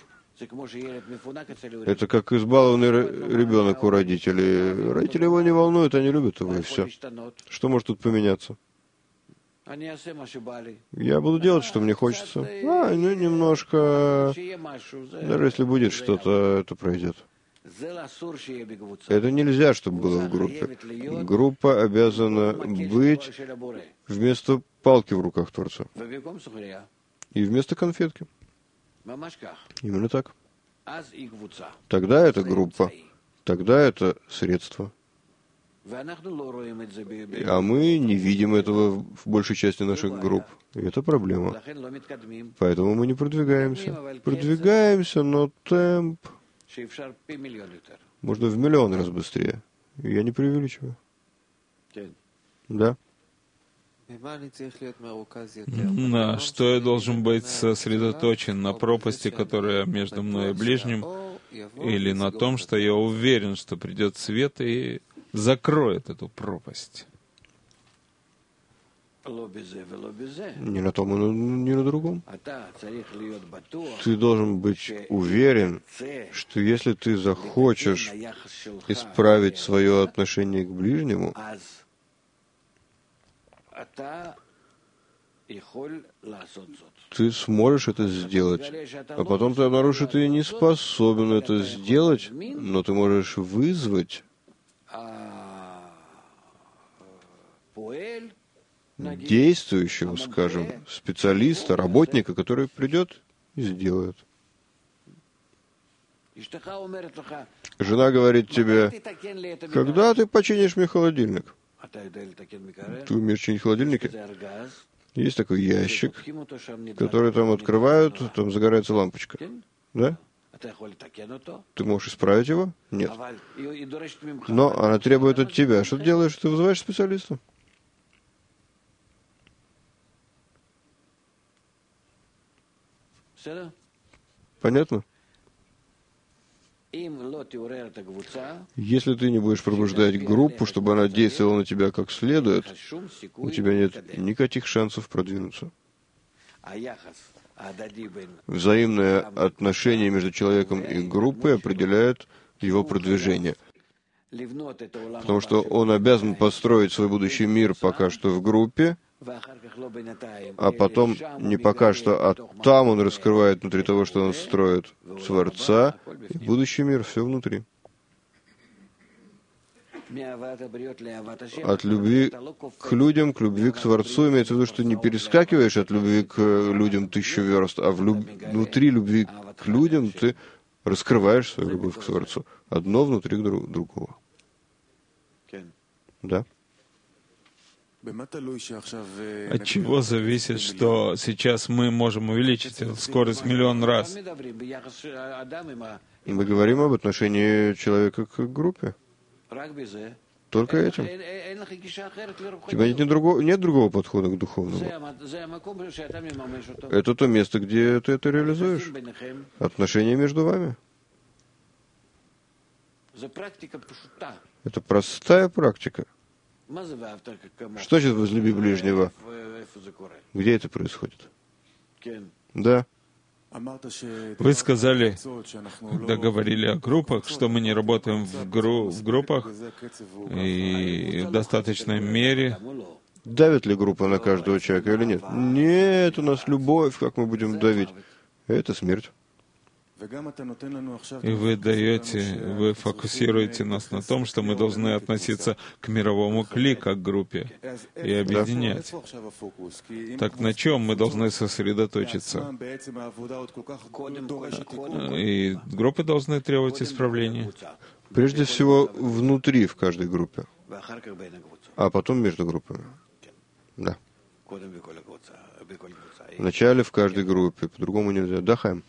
Это как избалованный ребенок у родителей. Родители его не волнуют, они любят его, и все. Что может тут поменяться? Я буду делать, что мне хочется. А, ну, немножко... Даже если будет что-то, это пройдет. Это нельзя, чтобы было в группе. Группа обязана быть вместо палки в руках Творца. И вместо конфетки. Именно так. Тогда это группа. Тогда это средство. А мы не видим этого в большей части наших групп. И это проблема. Поэтому мы не продвигаемся. Продвигаемся, но темп можно в миллион раз быстрее. Я не преувеличиваю. Да. На что я должен быть сосредоточен? На пропасти, которая между мной и ближним, или на том, что я уверен, что придет свет и закроет эту пропасть? Не на том, и не на другом. Ты должен быть уверен, что если ты захочешь исправить свое отношение к ближнему, ты сможешь это сделать. А потом ты обнаружишь, что ты не способен это сделать, но ты можешь вызвать действующего, скажем, специалиста, работника, который придет и сделает. Жена говорит тебе: когда ты починишь мне холодильник? Ты умеешь чинить холодильники? Есть такой ящик, который там открывают, там загорается лампочка. Да? Ты можешь исправить его? Нет. Но она требует от тебя. Что ты делаешь? Ты вызываешь специалиста. Понятно? Если ты не будешь пробуждать группу, чтобы она действовала на тебя как следует, у тебя нет никаких шансов продвинуться. Взаимное отношение между человеком и группой определяет его продвижение. Потому что он обязан построить свой будущий мир пока что в группе, а потом не пока что, а там он раскрывает внутри того, что он строит, Творца, и будущий мир, все внутри. От любви к людям, к любви к Творцу, имеется в виду, что не перескакиваешь от любви к людям тысячу верст, а в люб... внутри любви к людям ты раскрываешь свою любовь к Творцу. Одно внутри друг... другого. Да? От чего зависит, что сейчас мы можем увеличить эту скорость миллион раз? Мы говорим об отношении человека к группе. Только этим. У тебя нет, другого, нет другого подхода к духовному. Это то место, где ты это реализуешь. Отношения между вами. Это простая практика. Что значит возлюби ближнего? Где это происходит? Да. Вы сказали, когда говорили о группах, что мы не работаем в, гру- в группах и в достаточной мере. Давит ли группа на каждого человека или нет? Нет, у нас любовь, как мы будем давить. Это смерть. И вы даете, вы фокусируете нас на том, что мы должны относиться к мировому кли, как к группе, и объединять. Так на чем мы должны сосредоточиться? И группы должны требовать исправления. Прежде всего, внутри в каждой группе, а потом между группами. Да. Вначале в каждой группе, по-другому нельзя. Да, Хайм?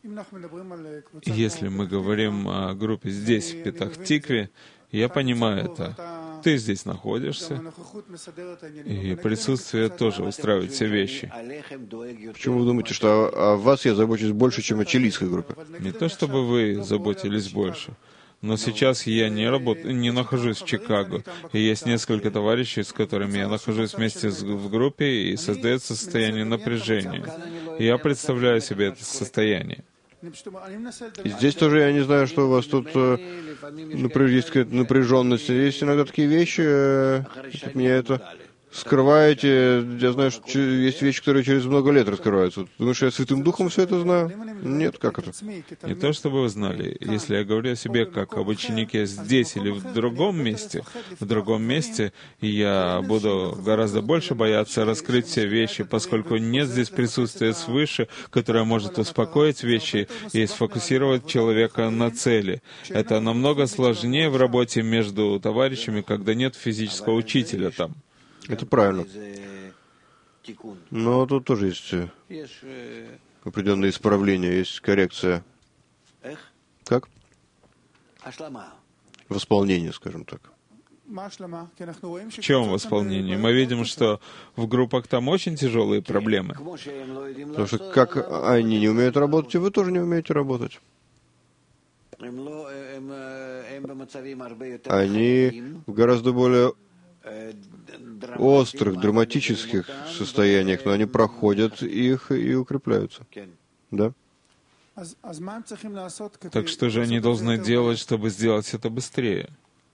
Если мы говорим о группе здесь, в Петах-Тикве, я понимаю это. Ты здесь находишься, и присутствие тоже устраивает все вещи. Почему вы думаете, что о, о вас я забочусь больше, чем о чилийской группе? Не то чтобы вы заботились больше, но сейчас я не работаю, не нахожусь в Чикаго, и есть несколько товарищей, с которыми я нахожусь вместе с- в группе, и создается состояние напряжения. И я представляю себе это состояние. И здесь тоже я не знаю, что у вас тут э, напряж- есть какая-то напряженность. Есть иногда такие вещи, э, от меня это скрываете. Я знаю, что че- есть вещи, которые через много лет раскрываются. Думаешь, я Святым Духом все это знаю? Нет, как это? Не то чтобы вы знали, если я говорю о себе как об ученике здесь или в другом месте, в другом месте, я буду гораздо больше бояться раскрыть все вещи, поскольку нет здесь присутствия свыше, которое может успокоить вещи и сфокусировать человека на цели. Это намного сложнее в работе между товарищами, когда нет физического учителя там. Это правильно. Но тут тоже есть э, определенные исправления, есть коррекция. Как? Восполнение, скажем так. В чем восполнение? Мы видим, что в группах там очень тяжелые проблемы. Потому что как они не умеют работать, и вы тоже не умеете работать. Они в гораздо более острых, драматических состояниях, но они проходят их и укрепляются. Да? Так что же они должны делать, чтобы сделать это быстрее?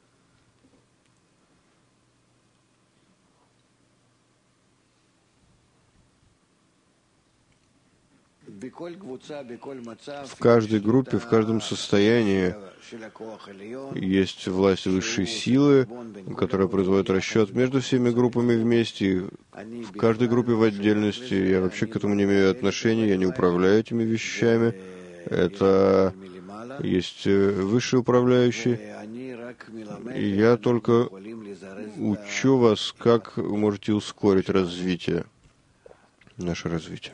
В каждой группе, в каждом состоянии есть власть высшей силы, которая производит расчет между всеми группами вместе. В каждой группе в отдельности я вообще к этому не имею отношения, я не управляю этими вещами. Это есть высший управляющий. И я только учу вас, как вы можете ускорить развитие, наше развитие.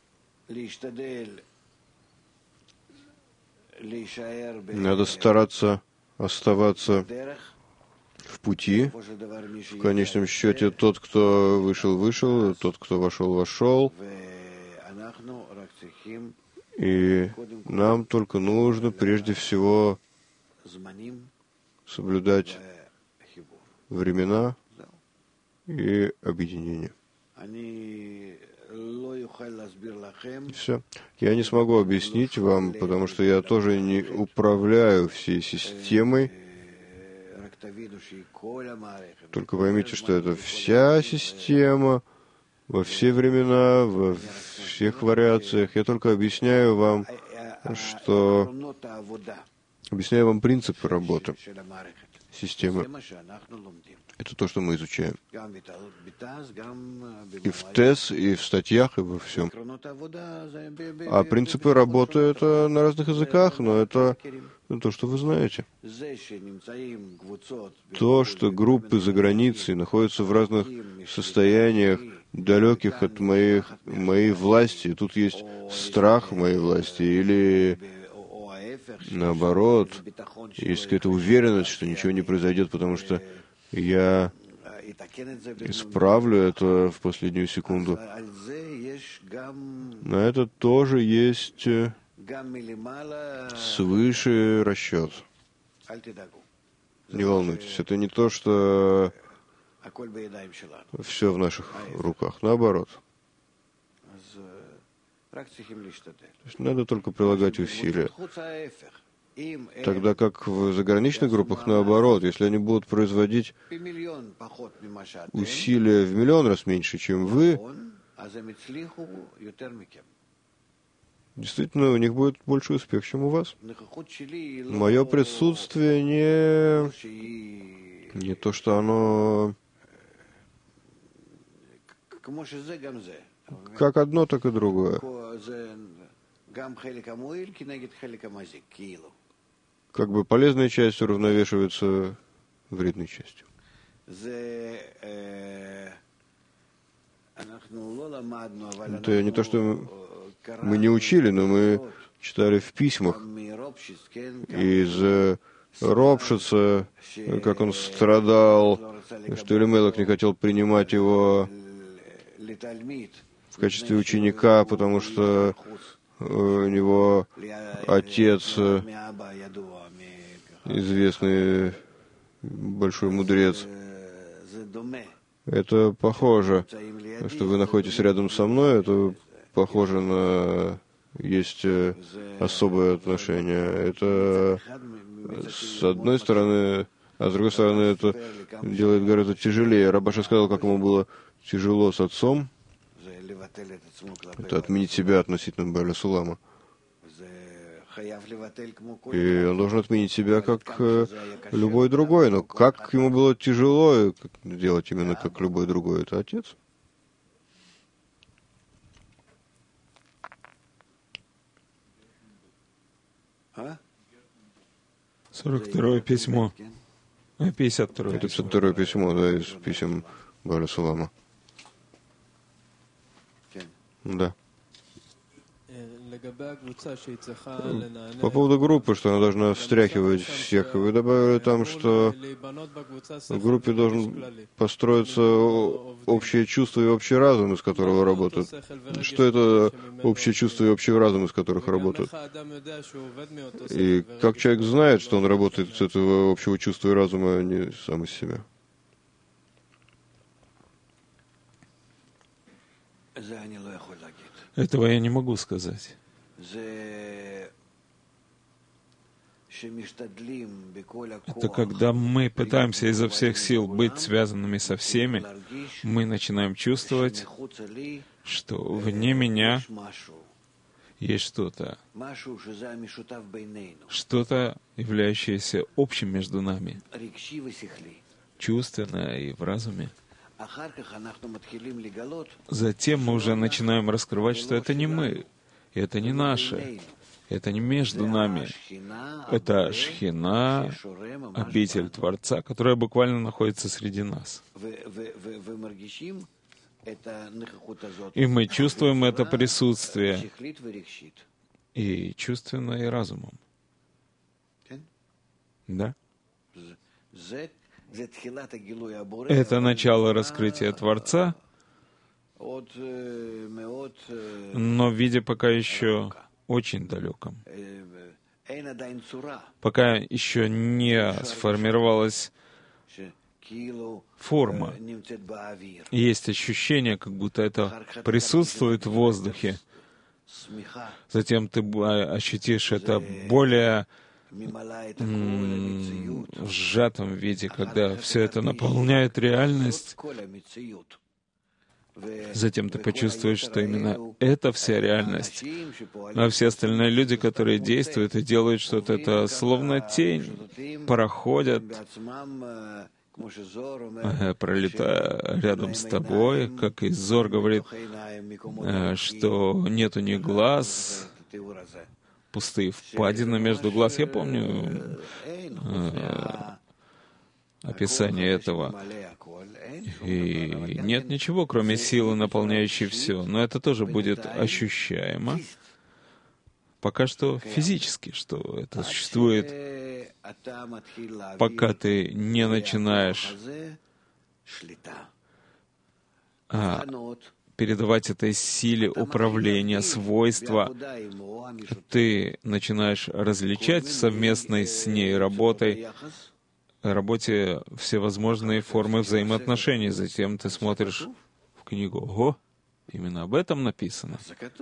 Надо стараться оставаться в пути. В конечном счете, тот, кто вышел, вышел, тот, кто вошел, вошел. И нам только нужно прежде всего соблюдать времена и объединение. Все. Я не смогу объяснить вам, потому что я тоже не управляю всей системой. Только поймите, что это вся система, во все времена, во всех вариациях. Я только объясняю вам, что... Объясняю вам принципы работы системы. Это то, что мы изучаем. И в ТЭС, и в статьях, и во всем. А принципы работы — это на разных языках, но это то, что вы знаете. То, что группы за границей находятся в разных состояниях, далеких от моих, моей власти. Тут есть страх моей власти, или наоборот, есть какая-то уверенность, что ничего не произойдет, потому что я исправлю это в последнюю секунду. На это тоже есть свыше расчет. Не волнуйтесь, это не то, что все в наших руках. Наоборот. То есть надо только прилагать усилия. Тогда как в заграничных группах, наоборот, если они будут производить усилия в миллион раз меньше, чем вы, действительно, у них будет больше успех, чем у вас. Мое присутствие не, не то, что оно как одно, так и другое. Как бы полезная часть уравновешивается вредной частью. Это не то, что мы не учили, но мы читали в письмах из Ропшица, как он страдал, что Элимелех не хотел принимать его в качестве ученика, потому что у него отец, известный большой мудрец. Это похоже, что вы находитесь рядом со мной, это похоже на... Есть особое отношение. Это с одной стороны, а с другой стороны, это делает гораздо тяжелее. Рабаша сказал, как ему было тяжело с отцом. Это отменить себя относительно Бааля Сулама. И он должен отменить себя, как любой другой. Но как ему было тяжело делать именно как любой другой, это отец. сорок второе письмо. А, пятьдесят второе. Это пятьдесят второе письмо, да, из писем Бааля Сулама. Да. По поводу группы, что она должна встряхивать всех, вы добавили там, что в группе должен построиться общее чувство и общий разум, из которого работают. Что это общее чувство и общий разум, из которых работают? И как человек знает, что он работает с этого общего чувства и разума, а не сам из себя? Этого я не могу сказать. Это когда мы пытаемся изо всех сил быть связанными со всеми, мы начинаем чувствовать, что вне меня есть что-то, что-то, являющееся общим между нами, чувственное и в разуме. Затем мы уже начинаем раскрывать, что это не мы, это не наше, это не между нами. Это Шхина, обитель Творца, которая буквально находится среди нас. И мы чувствуем это присутствие и чувственно, и разумом. Да? Это начало раскрытия Творца, но в виде пока еще очень далеком. Пока еще не сформировалась форма. Есть ощущение, как будто это присутствует в воздухе. Затем ты ощутишь это более в сжатом виде, когда все это наполняет реальность. Затем ты почувствуешь, что именно это вся реальность. А все остальные люди, которые действуют и делают что-то, это словно тень, проходят, пролетая рядом с тобой, как и Зор говорит, что нет у них глаз, пустые впадины между глаз. Я помню э, описание этого. И нет ничего, кроме силы, наполняющей все. Но это тоже будет ощущаемо. Пока что физически, что это существует, пока ты не начинаешь а, передавать этой силе управления, свойства, ты начинаешь различать в совместной с ней работой, работе всевозможные формы взаимоотношений. Затем ты смотришь в книгу. Ого, именно об этом написано.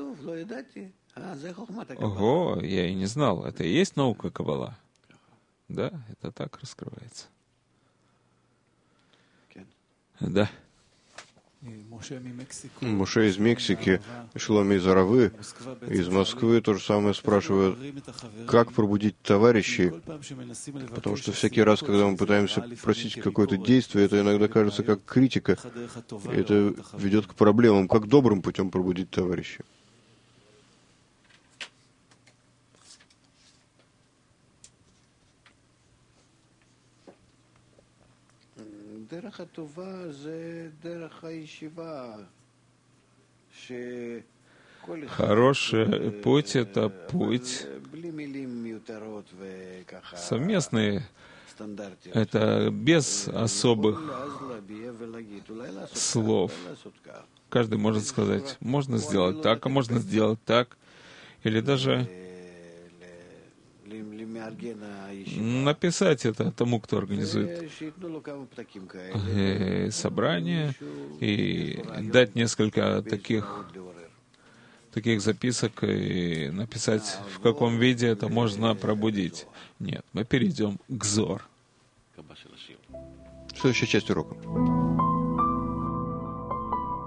Ого, я и не знал. Это и есть наука Каббала. Да, это так раскрывается. Да. Моше из Мексики, Шломи из Аравы, из Москвы то же самое спрашивают, как пробудить товарищей, потому что всякий раз, когда мы пытаемся просить какое-то действие, это иногда кажется как критика, и это ведет к проблемам. Как добрым путем пробудить товарищей? הדרך הטובה זה דרך הישיבה, Хороший путь — это путь совместный. Это без особых слов. Каждый может сказать, можно сделать так, а можно сделать так. Или даже написать это тому, кто организует собрание, и дать несколько таких, таких записок и написать, в каком виде это можно пробудить. Нет, мы перейдем к Зор. Следующая часть урока.